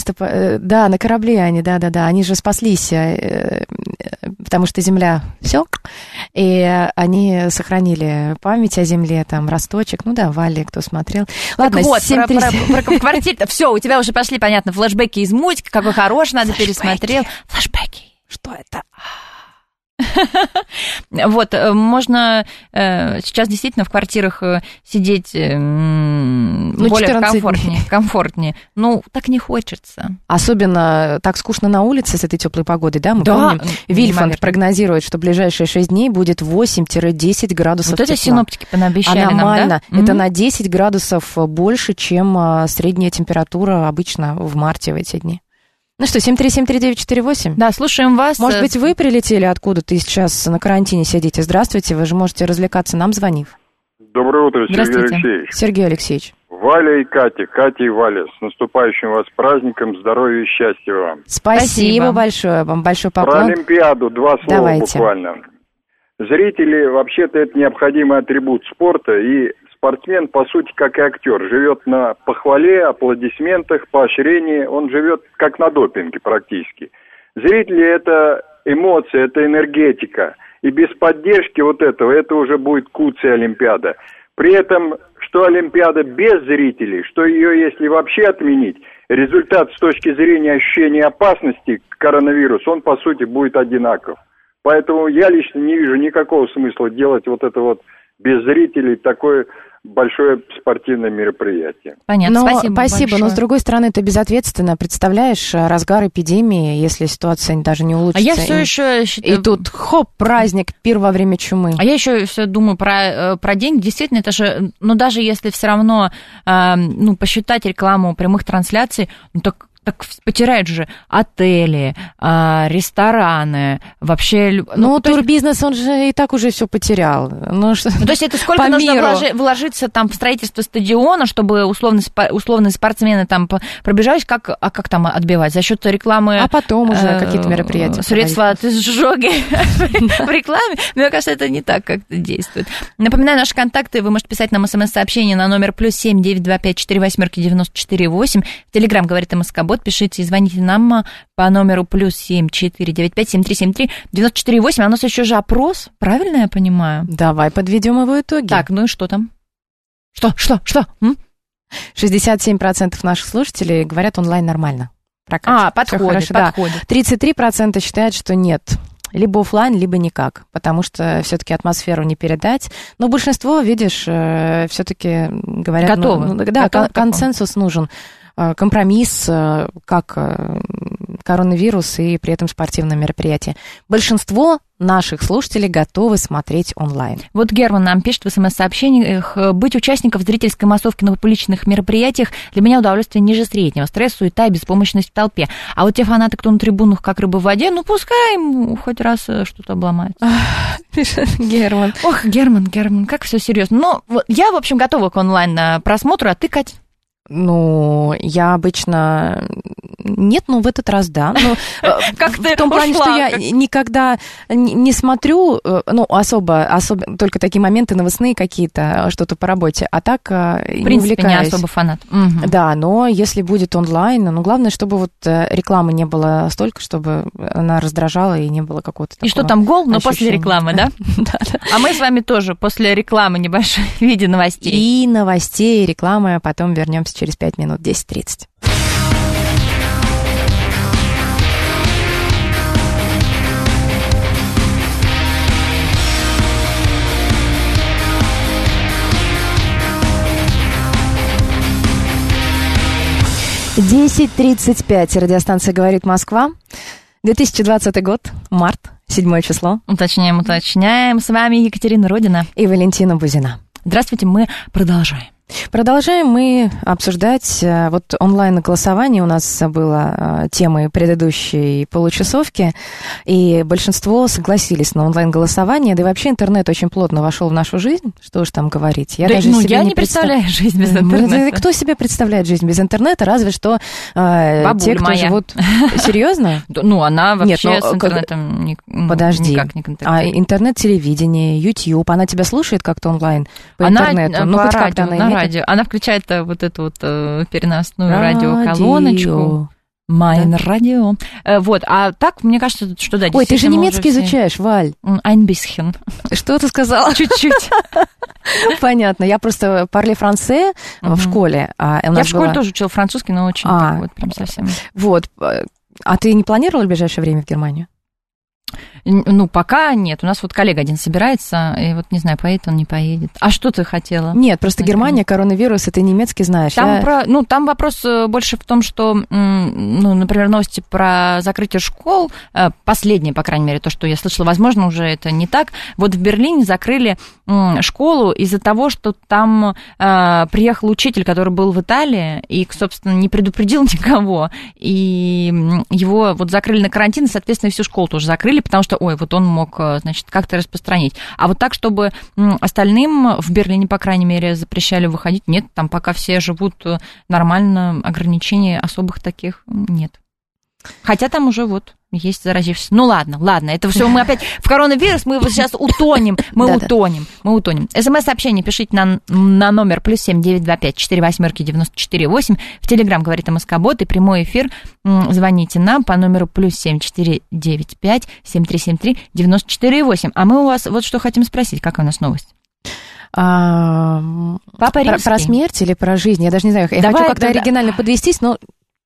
Да, на корабле они, да. Они же спаслись, потому что Земля все, и они сохранили память о Земле, там, росточек. Ну да, Валли, кто смотрел.
Ладно, вот, про квартиру. Все, у тебя уже пошли, понятно, флешбеки из мультика, какой хороший, надо пересмотрел. Флешбеки. Что это? Вот, можно сейчас действительно в квартирах сидеть более комфортнее. Ну, так не хочется.
Особенно так скучно на улице с этой теплой погодой, да? Мы помним, Вильфанд прогнозирует, что в ближайшие 6 дней будет 8-10 градусов
тепла. Вот это синоптики понаобещали
нам, да?
Mm-hmm.
Это на 10 градусов больше, чем средняя температура обычно в марте в эти дни. Ну что, 7373948?
Да, слушаем вас.
Может быть, вы прилетели откуда-то и сейчас на карантине сидите? Здравствуйте, вы же можете развлекаться, нам звонив.
Доброе утро, Сергей Алексеевич.
Сергей Алексеевич.
Валя и Катя, Катя и Валя, с наступающим вас праздником, здоровья и счастья вам.
Спасибо большое, вам большой поклон.
Про Олимпиаду 2 слова. Давайте. Буквально. Зрители, вообще-то, это необходимый атрибут спорта, и спортсмен, по сути, как и актер, живет на похвале, аплодисментах, поощрении, он живет как на допинге практически. Зрители – это эмоции, это энергетика, и без поддержки вот этого, это уже будет куцая Олимпиада. При этом, что Олимпиада без зрителей, что ее, если вообще отменить, результат с точки зрения ощущения опасности коронавируса, он, по сути, будет одинаков. Поэтому я лично не вижу никакого смысла делать вот это вот без зрителей такое большое спортивное мероприятие.
Понятно, спасибо большое.
Но с другой стороны, это безответственно. Представляешь, разгар эпидемии, если ситуация даже не улучшится.
А я все еще считаю...
И тут, хоп, праздник, пир во время чумы.
А я еще все думаю про деньги. Действительно, это же, ну, даже если все равно, посчитать рекламу прямых трансляций, ну, так потеряют же отели, рестораны, вообще...
турбизнес, он же и так уже все потерял.
То есть это сколько нужно вложиться там в строительство стадиона, чтобы условные спортсмены там пробежались, как там отбивать? За счет рекламы...
А потом уже какие-то мероприятия.
Средства от изжоги в рекламе. Мне кажется, это не так как-то действует. Напоминаю, наши контакты. Вы можете писать нам смс-сообщение на номер +7 925 48 94 8. В Телеграм говорит МСК-бот. Пишите и звоните нам по номеру +7 495 7373 94 8. А у нас еще же опрос, правильно я понимаю?
Давай подведем его итоги.
Так, ну и что там? Что?
67% наших слушателей говорят, онлайн нормально.
Подходит.
33% считают, что нет. Либо офлайн, либо никак, потому что все-таки атмосферу не передать. Но большинство, видишь, все-таки говорят...
Готовы.
Консенсус нужен. Компромисс, как коронавирус и при этом спортивное мероприятие. Большинство наших слушателей готовы смотреть онлайн.
Вот Герман нам пишет в СМС-сообщениях: быть участником зрительской массовки на публичных мероприятиях для меня удовольствие ниже среднего. Стресс, суета и беспомощность в толпе. А вот те фанаты, кто на трибунах, как рыба в воде, пускай им хоть раз что-то обломается.
Пишет Герман.
Ох, Герман, как все серьезно. Но я, в общем, готова к онлайн-просмотру, а ты, Кать?
Я обычно... Нет, в этот раз да.
Как ты
в том плане, что я никогда не смотрю, особо только такие моменты новостные какие-то, что-то по работе, а так не увлекаюсь.
В принципе, не особо фанат.
Да, но если будет онлайн, главное, чтобы рекламы не было столько, чтобы она раздражала и не было какого-то такого...
И что там, гол, но после рекламы, да?
Да.
А мы с вами тоже после рекламы небольшой в виде новостей.
И новостей, и рекламы, а потом вернемся через 5 минут, 10:30. «10:35». Радиостанция «Говорит Москва». 2020 год, март, 7 число.
Уточняем. С вами Екатерина Родина
и Валентина Бузина.
Здравствуйте, мы продолжаем.
Продолжаем мы обсуждать онлайн-голосование. У нас было темой предыдущей получасовки, и большинство согласились на онлайн-голосование, да и вообще интернет очень плотно вошел в нашу жизнь, что уж там говорить.
Я не представляю жизнь без интернета.
Кто себе представляет жизнь без интернета, разве что те, кто живут... Серьезно?
Она вообще с интернетом никак не контактирует.
А интернет-телевидение, YouTube, она тебя слушает как-то онлайн по интернету?
По радио, радио. Она включает эту переносную радиоколоночку. Майн радио. А так, мне кажется, что да.
Ой, ты же немецкий изучаешь, Валь.
Ein bisschen.
Что ты сказала?
Чуть-чуть.
Понятно. Я просто parle français в школе.
Я в школе тоже учила французский, но очень прям совсем.
А ты не планировала в ближайшее время в Германию?
Пока нет. У нас коллега один собирается, и не знаю, поедет он, не поедет. А что ты хотела?
Нет, просто Германия, коронавирус, и ты немецкий знаешь.
Там вопрос больше в том, что, например, новости про закрытие школ, последнее, по крайней мере, то, что я слышала, возможно, уже это не так. Вот в Берлине закрыли школу из-за того, что там приехал учитель, который был в Италии, и, собственно, не предупредил никого, и его закрыли на карантин, и, соответственно, всю школу тоже закрыли, потому что, он мог, как-то распространить. А так, чтобы остальным в Берлине, по крайней мере, запрещали выходить, нет, там пока все живут нормально, ограничений особых таких нет. Хотя там уже есть заразившиеся. Ладно, это все мы опять в коронавирус, мы сейчас утонем, мы утонем. СМС-сообщение пишите на номер +7 925 48 94 8. В Телеграм говорит МСК-бот, и прямой эфир. Звоните нам по номеру +7 495 7373 94 8. А мы у вас что хотим спросить, какая у нас новость? Папа Римский.
Про смерть или про жизнь? Я даже не знаю. Я хочу как-то оригинально подвестись, но...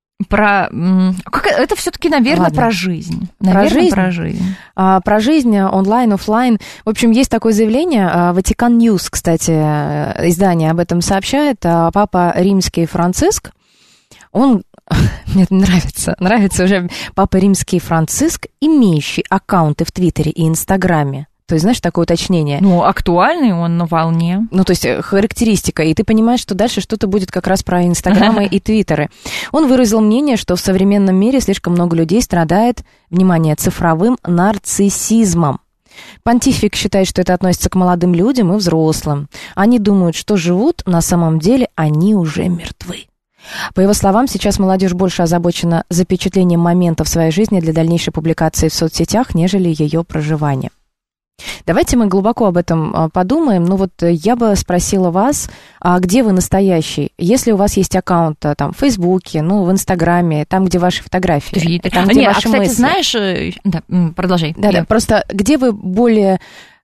Это все-таки, наверное, про жизнь. Наверное, про жизнь.
Про жизнь, онлайн, офлайн. В общем, есть такое заявление. Ватикан Ньюс, кстати, издание об этом сообщает. Папа Римский Франциск, он... Мне нравится уже Папа Римский Франциск, имеющий аккаунты в Твиттере и Инстаграме. То есть, знаешь, такое уточнение.
Ну, актуальный он на волне.
Ну, то есть, характеристика. И ты понимаешь, что дальше что-то будет как раз про Инстаграмы и Твиттеры. Он выразил мнение, что в современном мире слишком много людей страдает, внимание, цифровым нарциссизмом. Понтифик считает, что это относится к молодым людям и взрослым. Они думают, что живут, на самом деле они уже мертвы. По его словам, сейчас молодежь больше озабочена запечатлением моментов своей жизни для дальнейшей публикации в соцсетях, нежели ее проживания. Давайте мы глубоко об этом подумаем. Ну вот я бы спросила вас, а где вы настоящий? Если у вас есть аккаунт там в Фейсбуке, ну в Инстаграме, там, где ваши фотографии, там, где ваши мысли.
Кстати, знаешь... Да, продолжай.
Да, просто где вы более...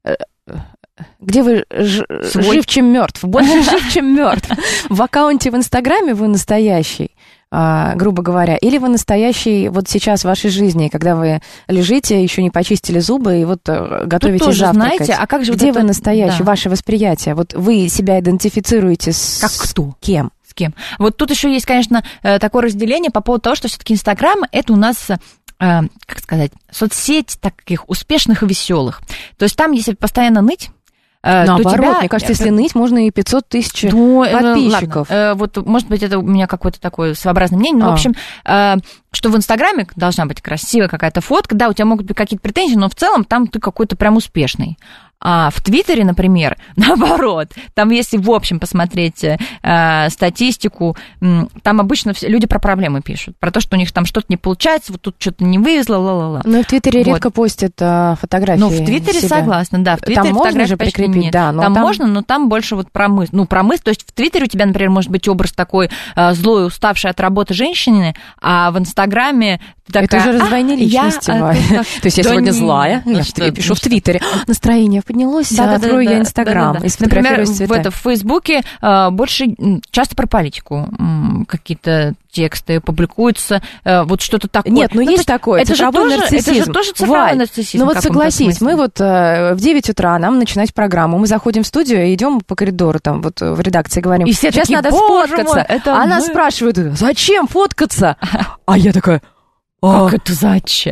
Где вы жив, чем мертв? Больше жив, чем мертв. В аккаунте в Инстаграме вы настоящий, грубо говоря, или вы настоящий вот сейчас в вашей жизни, когда вы лежите, еще не почистили зубы и вот готовитесь завтракать.
Знаете, а как же
где вот вы настоящий, ваше восприятие? Вот вы себя идентифицируете с кем?
С кем? Вот тут еще есть, конечно, такое разделение по поводу того, что все-таки Инстаграм — это у нас... как сказать, соцсеть таких успешных и веселых. То есть там, если постоянно ныть,
наоборот, мне кажется, если ныть, можно и 500 тысяч подписчиков.
Вот, может быть, это у меня какое-то такое своеобразное мнение, но, в общем, что в Инстаграме должна быть красивая какая-то фотка, да, у тебя могут быть какие-то претензии, но в целом там ты какой-то прям успешный. А в Твиттере, например, наоборот, там, если в общем посмотреть статистику, там обычно люди про проблемы пишут, про то, что у них там что-то не получается, вот тут что-то не вывезло, ла-ла-ла.
Ну, в Твиттере редко постят фотографии.
Ну, в Твиттере себя. Согласна, да. В Твиттере
там можно же прикрепить,
нет.
да. Но
там можно, но там больше вот про мысль. Ну, про мысль, то есть в Твиттере у тебя, например, может быть образ такой злой, уставший от работы женщины, а в Инстаграме такая...
Это уже раздвоение личности, Ваня. То есть я сегодня злая, я пишу в Твиттере, настроение поднялось, открою я Инстаграм.
Например, в Фейсбуке больше часто про политику какие-то тексты публикуются, вот что-то такое.
Нет, ну есть такое, цифровой нарциссизм.
Это же тоже цифровой нарциссизм.
Ну вот согласись, мы вот в 9 утра, нам начинать программу, мы заходим в студию и идем по коридору, там вот в редакции говорим,
и все
сейчас
такие,
надо сфоткаться. А нас спрашивают, зачем фоткаться? А я такая...
Как это зачем?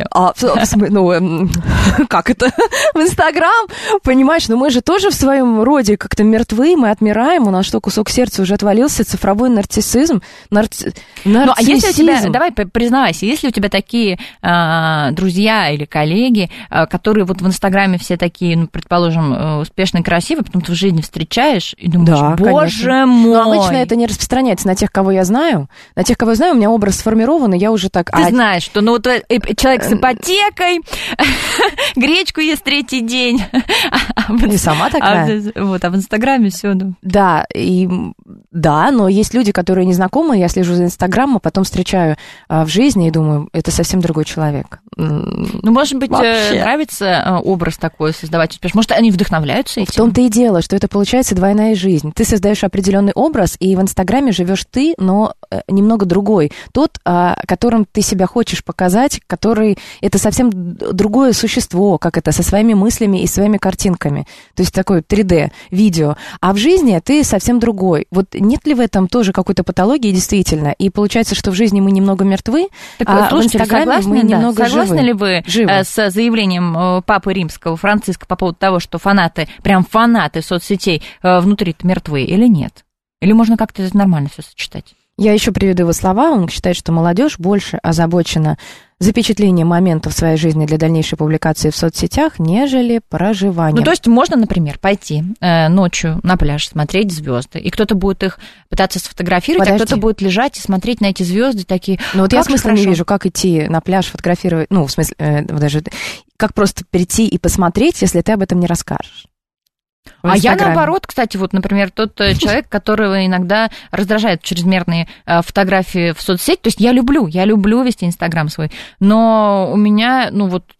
Как это? В Инстаграм, понимаешь, но мы же тоже в своем роде как-то мертвы, мы отмираем, у нас что, кусок сердца уже отвалился, цифровой нарциссизм.
Ну, а если у тебя, давай признавайся, если у тебя такие друзья или коллеги, которые вот в Инстаграме все такие, ну, предположим, успешные, красивые, потом ты в жизни встречаешь и думаешь, да, боже конечно. Мой.
Но обычно это не распространяется на тех, кого я знаю. На тех, кого я знаю, у меня образ сформирован, и я уже так...
Ты знаешь, что ну, вот человек с ипотекой, гречку ест третий день.
Не сама такая.
А в Инстаграме все.
Да, но есть люди, которые незнакомые, я слежу за Инстаграмом, а потом встречаю в жизни и думаю, это совсем другой человек.
Ну, может быть, нравится образ такой создавать. Может, они вдохновляются этим?
В том-то и дело, что это получается двойная жизнь. Ты создаешь определенный образ, и в Инстаграме живешь ты, но немного другой. Тот, которым ты себя хочешь показать, который это совсем другое существо, как это, со своими мыслями и своими картинками. То есть такое 3D-видео. А в жизни ты совсем другой. Вот нет ли в этом тоже какой-то патологии действительно? И получается, что в жизни мы немного мертвы,
так,
в Инстаграме мы немного живы.
Согласны ли вы с заявлением Папы Римского Франциска по поводу того, что фанаты соцсетей внутри-то мертвы или нет? Или можно как-то это нормально все сочетать?
Я еще приведу его слова. Он считает, что молодежь больше озабочена запечатлением моментов в своей жизни для дальнейшей публикации в соцсетях, нежели проживанием.
Ну, то есть можно, например, пойти ночью на пляж, смотреть звезды, и кто-то будет их пытаться сфотографировать, а кто-то будет лежать и смотреть на эти звезды такие.
Ну, вот я смысла не вижу, как идти на пляж, фотографировать, ну, в смысле, даже как просто прийти и посмотреть, если ты об этом не расскажешь.
А я наоборот, кстати, вот, например, тот человек, которого иногда раздражают чрезмерные фотографии в соцсети, то есть я люблю вести Инстаграм свой, но у меня, ну вот,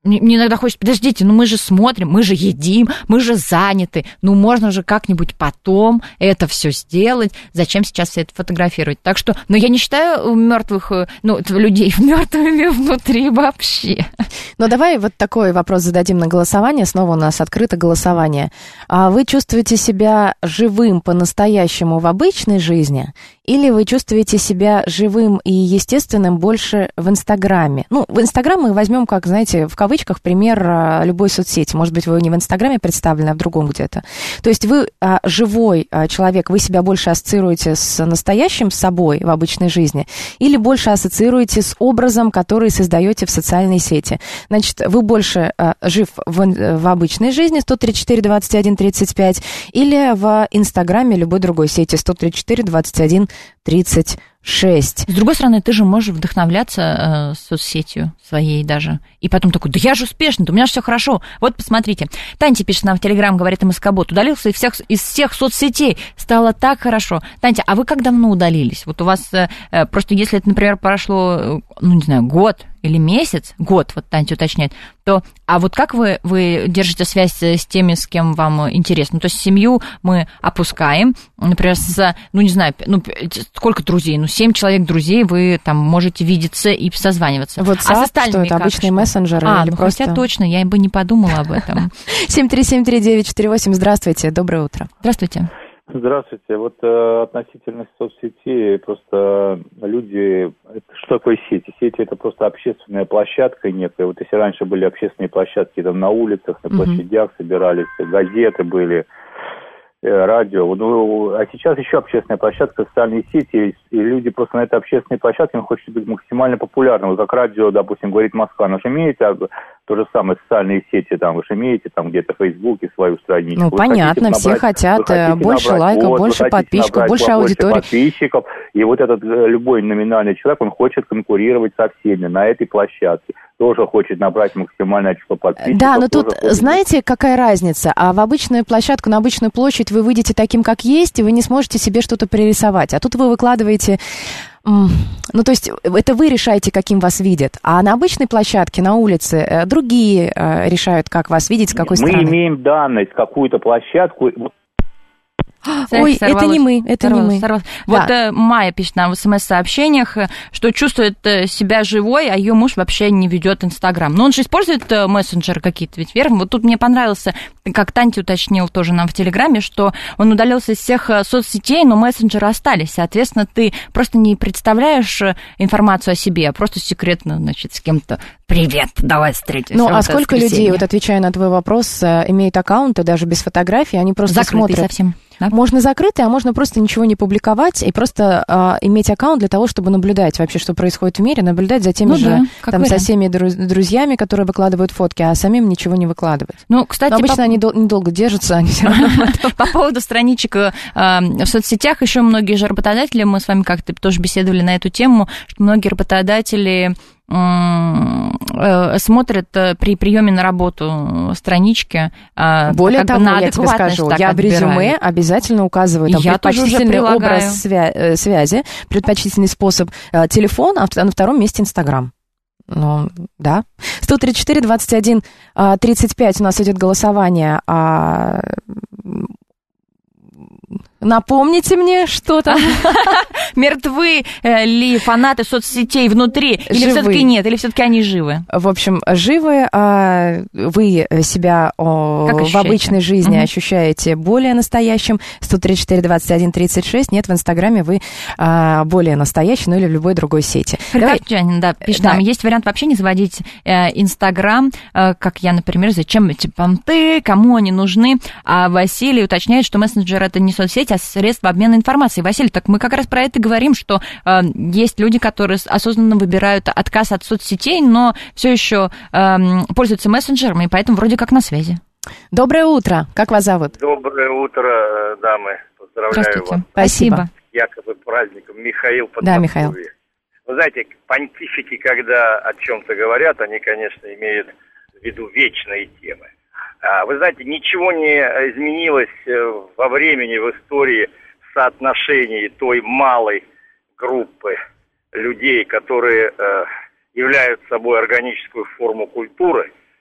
Мне иногда хочется, подождите, мы же смотрим, мы же едим, мы же заняты, можно же как-нибудь потом это все сделать, зачем сейчас все это фотографировать? Так что, я не считаю мертвых, людей мертвыми внутри вообще.
Давай вот такой вопрос зададим на голосование, снова у нас открыто голосование. Вы чувствуете себя живым по-настоящему в обычной жизни, или вы чувствуете себя живым и естественным больше в Инстаграме? В Инстаграм мы возьмем, как, знаете, в кавычках, пример любой соцсети. Может быть, вы не в Инстаграме представлены, а в другом где-то. То есть вы живой человек, вы себя больше ассоциируете с настоящим собой в обычной жизни, или больше ассоциируете с образом, который создаете в социальной сети? Значит, вы больше жив в обычной жизни, 134, 21, 35, или в Инстаграме, любой другой сети, 134, 21, 36.
С другой стороны, ты же можешь вдохновляться соцсетью своей даже. И потом такой, да я же успешный, да у меня же все хорошо. Вот посмотрите. Таньте пишет нам в Телеграм, говорит МСК-бот, удалился из всех соцсетей. Стало так хорошо. Таньте, а вы как давно удалились? Вот у вас просто, если это, например, прошло, год или месяц, год, вот Таньте уточняет, то, а вот как вы держите связь с теми, с кем вам интересно? То есть семью мы опускаем, например, сколько друзей? 7 человек друзей, вы там можете видеться и созваниваться.
WhatsApp, а с остальными что это, обычные мессенджеры? Или просто...
хотя точно, я бы не подумала об этом.
7373948, здравствуйте, доброе утро.
Здравствуйте.
Здравствуйте. Вот относительно соцсетей, просто люди... Что такое сети? Сети – это просто общественная площадка некая. Вот если раньше были общественные площадки там на улицах, на площадях собирались, газеты были, радио. А сейчас еще общественная площадка, социальные сети, и люди просто на этой общественной площадке хотят быть максимально популярны. Вот как радио, допустим, говорит Москва, вы же имеете то же самое, социальные сети, вы же имеете где-то в Фейсбуке свою страничку.
Понятно, все хотят больше лайков, больше подписчиков, больше аудитории.
Подписчиков, и вот этот любой номинальный человек, он хочет конкурировать со всеми на этой площадке. Тоже хочет набрать максимальное число подписчиков.
Да, но тут, знаете, какая разница? А в обычную площадку, на обычную площадь вы выйдете таким, как есть, и вы не сможете себе что-то пририсовать. А тут вы выкладываете... то есть это вы решаете, каким вас видят. А на обычной площадке, на улице, другие решают, как вас видеть, с какой стороны.
Мы имеем данность, какую-то площадку...
Ой, это не мы, это не мы.
Вот Майя пишет нам в СМС-сообщениях, что чувствует себя живой, а ее муж вообще не ведет Инстаграм. Но он же использует мессенджеры какие-то, ведь верно? Вот тут мне понравился, как Танти уточнил тоже нам в Телеграме, что он удалился из всех соцсетей, но мессенджеры остались. Соответственно, ты просто не представляешь информацию о себе, а просто секретно, с кем-то «Привет, давай встретимся».
А сколько людей, отвечая на твой вопрос, имеют аккаунты даже без фотографий, они просто
закрытые
смотрят.
Совсем.
Да? Можно закрытый, а можно просто ничего не публиковать и просто иметь аккаунт для того, чтобы наблюдать вообще, что происходит в мире, наблюдать за теми со всеми друзьями, которые выкладывают фотки, а самим ничего не выкладывать.
Кстати,
но обычно они недолго держатся, они все равно...
По поводу страничек в соцсетях, еще многие же работодатели, мы с вами как-то тоже беседовали на эту тему, что многие работодатели смотрят при приеме на работу странички.
Более того, я тебе скажу, я в резюме обязательно указываю там предпочтительный образ связи, предпочтительный способ телефон, а на втором месте Инстаграм. Да. 134, 21, 35 у нас идет голосование. Напомните мне, что там.
Мертвы ли фанаты соцсетей внутри? Или все-таки нет? Или все-таки они живы?
В общем, живы. Вы себя в обычной жизни ощущаете более настоящим. 134, 21, 36. Нет, в Инстаграме вы более настоящий, или в любой другой сети.
Джанин, пишет нам, есть вариант вообще не заводить Инстаграм, как я, например, зачем эти понты, кому они нужны? А Василий уточняет, что мессенджер — это не соцсеть, а средства обмена информацией. Василий, так мы как раз про это говорим, что есть люди, которые осознанно выбирают отказ от соцсетей, но все еще пользуются мессенджерами, и поэтому вроде как на связи.
Доброе утро. Как вас зовут?
Доброе утро, дамы. Поздравляю вас.
Спасибо.
Якобы праздником. Михаил Подмосковье.
Да, Михаил.
Вы знаете, понтифики, когда о чем-то говорят, они, конечно, имеют в виду вечные темы. Вы знаете, ничего не изменилось во времени, в истории соотношений той малой группы людей, которые являют собой органическую форму культуры,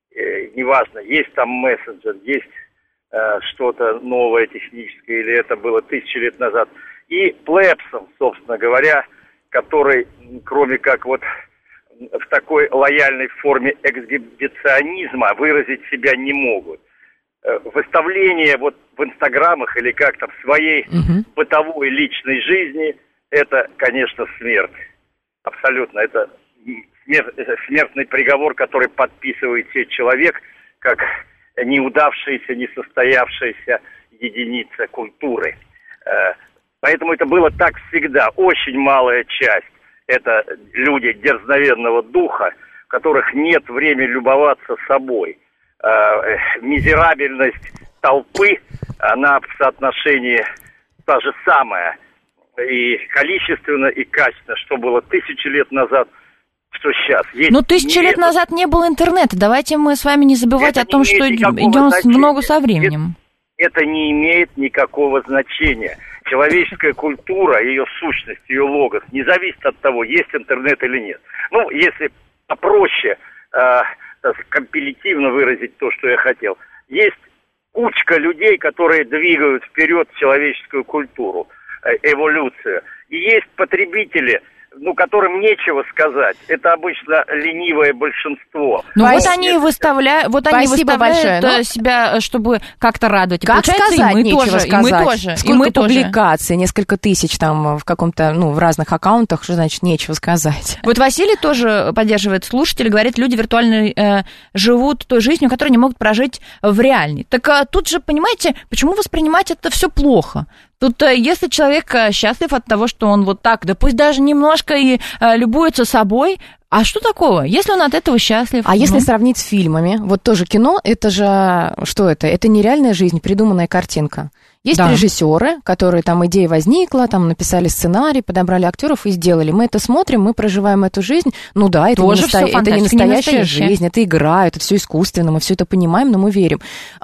неважно, есть там мессенджер, есть что-то новое техническое, или это было 1000 лет назад, и плебсом, собственно говоря, который, кроме как вот в такой лояльной форме эксгибиционизма, выразить себя не могут. Выставление вот в инстаграмах или как-то в своей бытовой личной жизни, это, конечно, смерть. Абсолютно. Это смертный приговор, который подписывает себе человек, как неудавшаяся, несостоявшаяся единица культуры. Поэтому это было так всегда. Очень малая часть – это люди дерзновенного духа, у которых нет времени любоваться собой. Мизерабельность толпы, она в соотношении та же самая. И количественно, и качественно, что было 1000 лет назад, что сейчас. Есть
1000 лет назад не было интернета. Давайте мы с вами не забывать о том, что идем в ногу со временем.
Это не имеет никакого значения. Человеческая культура, ее сущность, ее логос не зависит от того, есть интернет или нет. Ну, если попроще, компилятивно выразить то, что я хотел, есть кучка людей, которые двигают вперед человеческую культуру, эволюцию. И есть потребители, которым нечего сказать. Это обычно ленивое большинство.
Вот они выставляют себя, чтобы как-то радовать.
Как сказать, нечего сказать.
И мы тоже.
Сколько публикаций, несколько тысяч там в каком-то, в разных аккаунтах, что значит нечего сказать.
Вот Василий тоже поддерживает слушателей, говорит, люди виртуально живут той жизнью, которую не могут прожить в реальной. Так тут же, понимаете, почему воспринимать это все плохо? Тут, если человек счастлив от того, что он вот так, да пусть даже немножко и любуется собой, а что такого, если он от этого счастлив?
А если сравнить с фильмами, вот тоже кино, это же, что это? Это нереальная жизнь, придуманная картинка. Есть режиссеры, которые там идея возникла, там написали сценарий, подобрали актеров и сделали. Мы это смотрим, мы проживаем эту жизнь. Ну да, это не настоящая жизнь, это игра, это все искусственно, мы все это понимаем, но мы верим.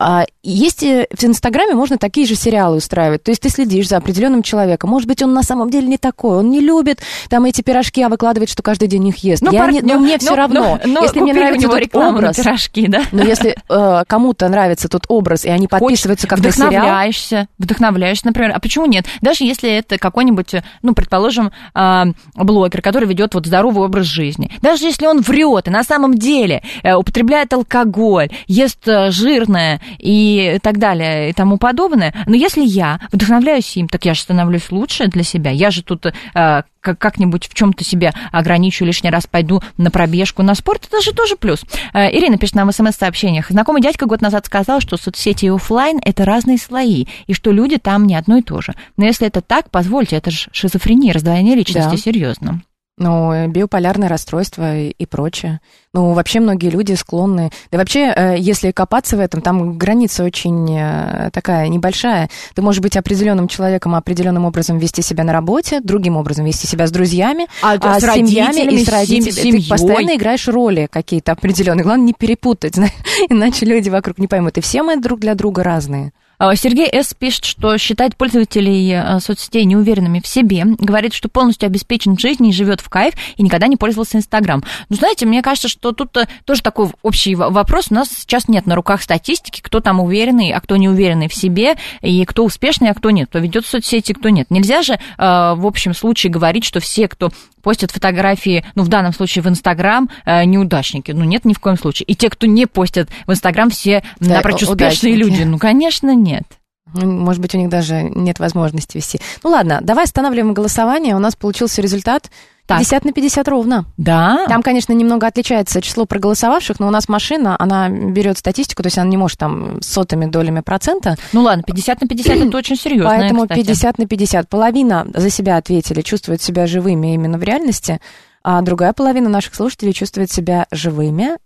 Есть в Инстаграме можно такие же сериалы устраивать. То есть ты следишь за определенным человеком. Может быть, он на самом деле не такой, он не любит там эти пирожки, а выкладывает, что каждый день их ест. Но мне все равно. Если мне нравится тот образ,
пирожки, да?
Но если кому-то нравится тот образ, и они подписываются как на сериал.
Вдохновляешься, например. А почему нет? Даже если это какой-нибудь, предположим, блогер, который ведет вот здоровый образ жизни. Даже если он врет и на самом деле употребляет алкоголь, ест жирное и так далее и тому подобное. Но если я вдохновляюсь им, так я же становлюсь лучше для себя. Я же тут как-нибудь в чем-то себя ограничу, лишний раз пойду на пробежку, на спорт, это же тоже плюс. Ирина пишет нам в СМС-сообщениях. Знакомый дядька год назад сказал, что соцсети и офлайн – это разные слои, и что люди там не одно и то же. Но если это так, позвольте, это же шизофрения, раздвоение личности, серьезно.
Биополярное расстройство и прочее. Вообще многие люди склонны... Да вообще, если копаться в этом, там граница очень такая небольшая. Ты можешь быть определенным человеком, определенным образом вести себя на работе, другим образом вести себя с друзьями, с семьями и с родителями. Ты постоянно играешь роли какие-то определенные. Главное, не перепутать, иначе люди вокруг не поймут. И все мы друг для друга разные.
Сергей С. пишет, что считает пользователей соцсетей неуверенными в себе, говорит, что полностью обеспечен в жизни и живет в кайф, и никогда не пользовался Инстаграм. Знаете, мне кажется, что тут тоже такой общий вопрос. У нас сейчас нет на руках статистики, кто там уверенный, а кто не уверенный в себе, и кто успешный, а кто нет, кто ведет соцсети, кто нет. Нельзя же в общем случае говорить, что все, кто постят фотографии, в данном случае в Инстаграм, неудачники. Нет, ни в коем случае. И те, кто не постят в Инстаграм, все напрочь успешные люди. Конечно, нет.
Может быть, у них даже нет возможности вести. Ладно, давай останавливаем голосование. У нас получился результат 50/50 ровно.
Да.
Там, конечно, немного отличается число проголосовавших, но у нас машина, она берет статистику, то есть она не может там сотыми долями процента.
Ладно, 50/50 это очень серьезно.
Поэтому 50/50. Половина за себя ответили, чувствуют себя живыми именно в реальности, а другая половина наших слушателей чувствует себя живыми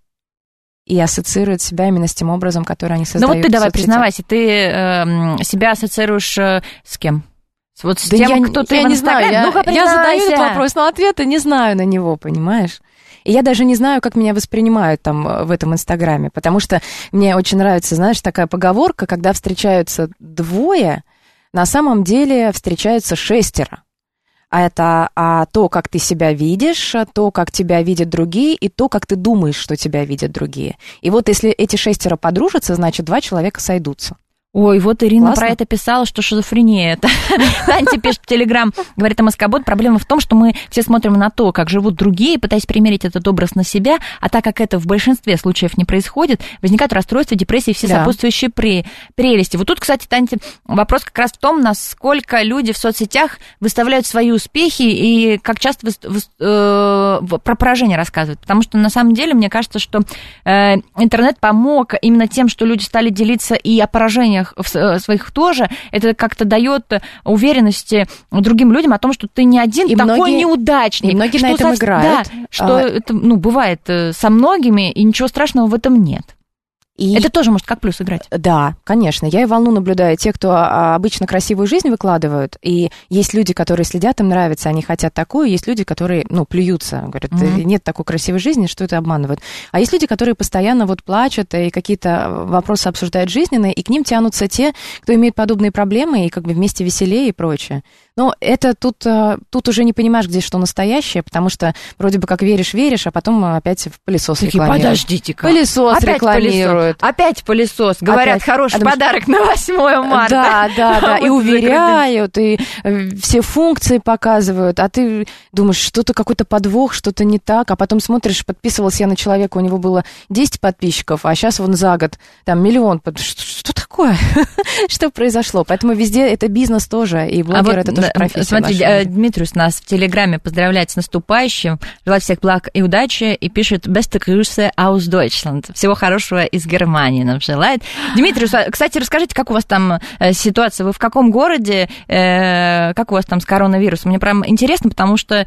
и ассоциируют себя именно с тем образом, который они создают.
Ты давай признавайся, ты себя ассоциируешь с кем? Вот с тем, кто ты в Инстаграме?
Я задаю этот вопрос, но ответа не знаю на него, понимаешь? И я даже не знаю, как меня воспринимают там в этом Инстаграме, потому что мне очень нравится, знаешь, такая поговорка, когда встречаются двое, на самом деле встречаются 6. Это то, как ты себя видишь, то, как тебя видят другие, и то, как ты думаешь, что тебя видят другие. И вот если эти 6 подружатся, значит, 2 человека сойдутся.
Ой, вот Ирина
Классно.
про это писала, что шизофрения это. Танти пишет в Телеграм, говорит МСК-бот, проблема в том, что мы все смотрим на то, как живут другие, пытаясь примерить этот образ на себя, а так как это в большинстве случаев не происходит, возникают расстройства, депрессии и все сопутствующие прелести. Вот тут, кстати, Танти, вопрос как раз в том, насколько люди в соцсетях выставляют свои успехи и как часто про поражение рассказывают. Потому что на самом деле, мне кажется, что интернет помог именно тем, что люди стали делиться и о поражениях своих тоже, это как-то дает уверенности другим людям о том, что ты не один такой неудачник.
И многие на этом играют.
Да, что это бывает со многими, и ничего страшного в этом нет. И это тоже может как плюс играть.
Да, конечно. Я и волну наблюдаю. Те, кто обычно красивую жизнь выкладывают, и есть люди, которые следят, им нравится, они хотят такую, есть люди, которые, плюются, говорят, нет такой красивой жизни, что это обманывают. А есть люди, которые постоянно плачут и какие-то вопросы обсуждают жизненные, и к ним тянутся те, кто имеет подобные проблемы, и как бы вместе веселее и прочее. Но это тут уже не понимаешь, где что настоящее, потому что вроде бы как веришь, а потом опять в пылесос рекламируют.
Подождите-ка.
Пылесос опять рекламируют.
Опять пылесос. Говорят, опять. Хороший подарок на 8 марта.
Да. И уверяют, и все функции показывают, а ты думаешь, что-то какой-то подвох, что-то не так, а потом смотришь, подписывался я на человека, у него было 10 подписчиков, а сейчас вон за год там 1 000 000. Что такое? Что произошло? Поэтому везде это бизнес тоже, и блогер это тоже профессия.
Смотри, Дмитриус нас в Телеграме поздравляет с наступающим, желает всех благ и удачи, и пишет «Beste Grüße aus Deutschland». Всего хорошего из Германии нам желает. Дмитриус, кстати, расскажите, как у вас там ситуация? Вы в каком городе? Как у вас там с коронавирусом? Мне прям интересно, потому что,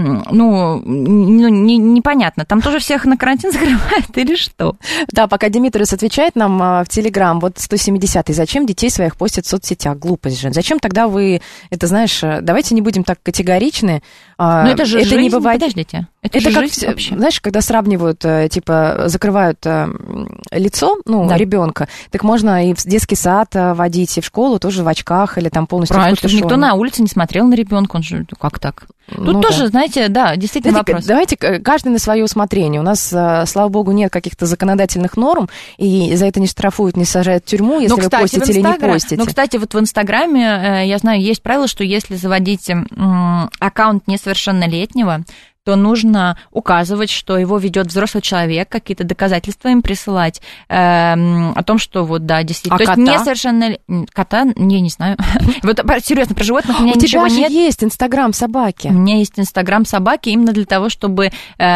непонятно. Там тоже всех на карантин закрывают или что?
Да, пока Дмитриус отвечает нам в Телеграм, вот 170-й. Зачем детей своих постят в соцсетях? Глупость же. Зачем тогда вы, это знаешь, давайте не будем так категоричны.
Но это же жизнь,
не бывает...
подождите.
Это
же
как,
жизнь вообще.
Знаешь, когда сравнивают, закрывают лицо, ребенка, так можно и в детский сад водить, и в школу тоже в очках, или там полностью
правильно,
в капюшоне.
Никто на улице не смотрел на ребенка, он же, как так? Тут тоже, знаете, действительно вопрос.
Давайте каждый на свое усмотрение. У нас, слава богу, нет каких-то законодательных норм, и за это не штрафуют, не сажают в тюрьму, если вы постите или не постите.
Ну, кстати, вот в Инстаграме, я знаю, есть правило, что если заводить аккаунт несовершеннолетнего, то нужно указывать, что его ведет взрослый человек, какие-то доказательства им присылать о том, что действительно.
А
то
кота?
есть несовершенно... Кота? Я не знаю. Вот серьезно, про животных у меня ничего нет.
У тебя же есть Инстаграм собаки.
У меня есть Инстаграм собаки именно для того, чтобы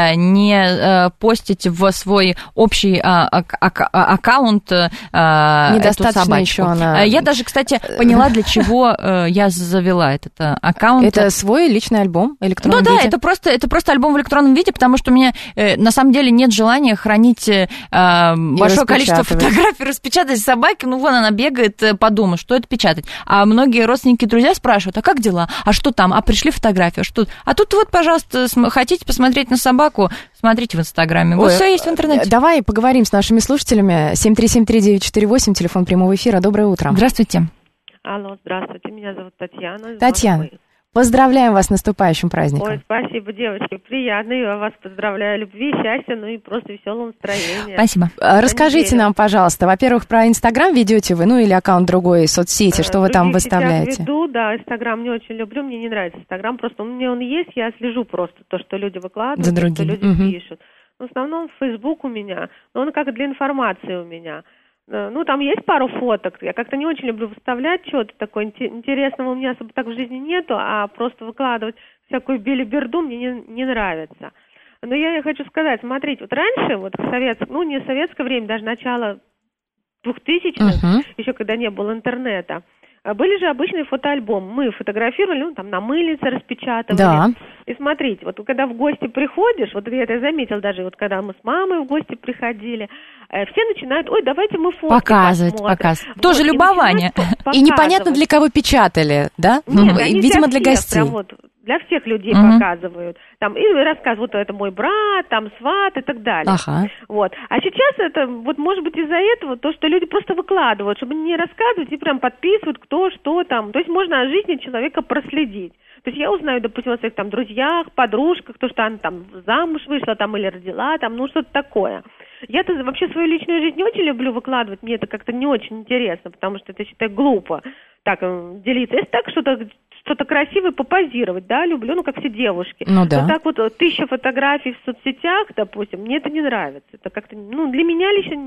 не постить в свой общий аккаунт
недостаточно
эту собачку.
Еще она...
Я даже, кстати, поняла, для чего я завела этот аккаунт.
Это свой личный альбом в электронном виде?
Ну да, это просто альбом в электронном виде, потому что у меня на самом деле нет желания хранить большое количество фотографий, распечатать собаки. Вон она бегает по дому, что это печатать? А многие родственники и друзья спрашивают, а как дела? А что там? А пришли фотографии? А что? А тут вот, пожалуйста, хотите посмотреть на собаку? Смотрите в Инстаграме. Вот все есть в интернете.
Давай поговорим с нашими слушателями. 7373948, телефон прямого эфира. Доброе утро.
Здравствуйте.
Алло, здравствуйте. Меня зовут Татьяна.
Татьяна. Поздравляем вас с наступающим праздником.
Ой, спасибо, девочки, приятно. Я вас поздравляю. Любви, счастья, и просто веселого настроения.
Спасибо.
Расскажите нам, пожалуйста, во-первых, про Инстаграм ведете вы, или аккаунт другой соцсети, что вы там выставляете?
Веду, да, Инстаграм не очень люблю, мне не нравится Инстаграм, просто мне он есть, я слежу просто то, что люди выкладывают,
за другими.
Что люди пишут. В основном Фейсбук у меня, но он как для информации у меня. Там есть пару фоток. Я как-то не очень люблю выставлять что-то такое интересного. У меня особо так в жизни нету, а просто выкладывать всякую белиберду мне не нравится. Но я хочу сказать, смотрите, вот раньше, не советское время, даже начало 2000-х, еще когда не было интернета, были же обычные фотоальбомы. Мы фотографировали, на мыльнице распечатывали.
Да.
И смотрите, вот когда в гости приходишь, вот я это заметила даже, вот когда мы с мамой в гости приходили, все начинают, давайте мы фотки
показывать. Тоже любование.
И непонятно, для кого печатали, да?
Нет,
видимо, для гостей.
Для всех людей показывают. И рассказывают, это мой брат, сват и так далее.
Ага.
Вот. А сейчас это, может быть, из-за этого, то, что люди просто выкладывают, чтобы не рассказывать и прям подписывают, кто, что там. То есть можно о жизни человека проследить. То есть я узнаю, допустим, о своих там друзьях, подружках, то, что она там замуж вышла там или родила, там, ну, что-то такое. Я-то вообще свою личную жизнь не очень люблю выкладывать, мне это как-то не очень интересно, потому что это, считаю, глупо так делиться. Если так что-то красивое попозировать, да, люблю, ну, как все девушки.
Ну, да.
Но так вот 1000 фотографий в соцсетях, допустим, мне это не нравится. Это как-то, ну, для меня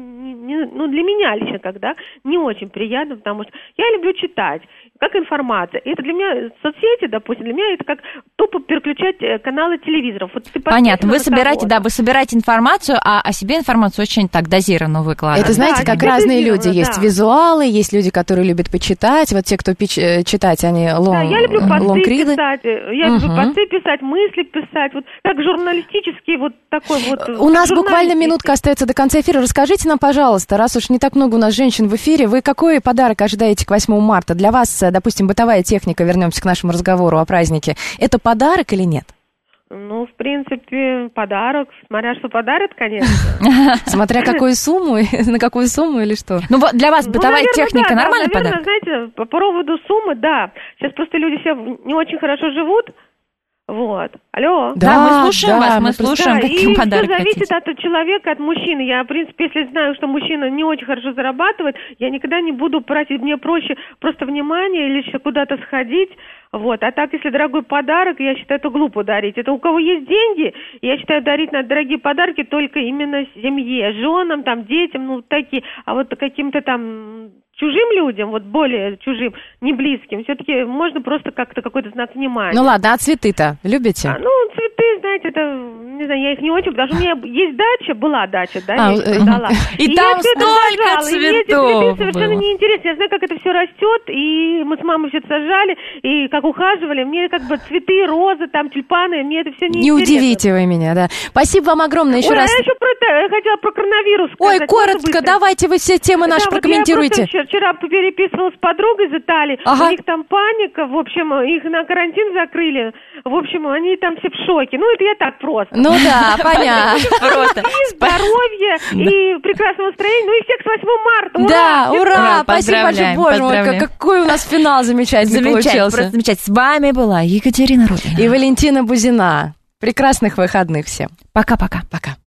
лично, когда не очень приятно, потому что я люблю читать, как информация. И это для меня, соцсети, допустим, для меня это как тупо переключать каналы телевизоров. Вот
понятно, вы собираете информацию, а о себе информацию очень так дозированно выкладываете.
Это, знаете, как разные люди. Есть визуалы, есть люди, которые любят почитать. Вот те, кто читать, они
я люблю посты писать, посты писать, мысли писать, вот как журналистический вот такой вот.
У нас буквально минутка остается до конца эфира. Расскажите нам, пожалуйста, раз уж не так много у нас женщин в эфире, вы какой подарок ожидаете к 8 марта? Для вас, допустим, бытовая техника, вернемся к нашему разговору о празднике, это подарок или нет?
Ну, в принципе, подарок, смотря что подарят, конечно.
Смотря какую сумму, на какую сумму или что?
Ну, для вас бытовая техника нормальный подарок?
Знаете, по поводу суммы, да. Сейчас просто люди все не очень хорошо живут. Вот. Алло.
Да, мы слушаем вас, мы слушаем, каким подарок
хотите. И все зависит от человека, от мужчины. Я, в принципе, если знаю, что мужчина не очень хорошо зарабатывает, я никогда не буду просить, мне проще просто внимание или еще куда-то сходить. Вот. А так, если дорогой подарок, я считаю, это глупо дарить. Это у кого есть деньги, я считаю, дарить на дорогие подарки только именно семье, женам, там, детям, ну, такие. А вот каким-то там чужим людям, вот более чужим, не близким, все-таки можно просто как-то какой-то знак внимания.
Ну ладно, а цветы-то любите?
Ну, цветы, знаете, это, не знаю, я их не очень, потому что у меня есть дача, была дача, да, я их продала.
И там столько цветов.
И мне эти цветы совершенно неинтересны. Я знаю, как это все растет, и мы с мамой все это сажали, и как ухаживали. Мне как бы цветы, розы, там, тюльпаны, мне это все неинтересно.
Не удивите вы меня, да. Спасибо вам огромное еще раз.
Я еще хотела про коронавирус сказать.
Ой, коротко, давайте вы все темы наши прокомментируйте.
Я вчера переписывалась с подругой из Италии, у них там паника, в общем, их на карантин закрыли, в общем, они там все в шоке. Ну, это я так просто.
Ну да, понятно.
Просто.
И здоровья, и прекрасного настроения, ну и всех с 8 марта. Ура!
Да, ура! Спасибо большое, боже мой, какой у нас финал замечательный получился.
Просто замечательно. С вами была Екатерина Рудина
и Валентина Бузина. Прекрасных выходных всем.
Пока-пока.
Пока.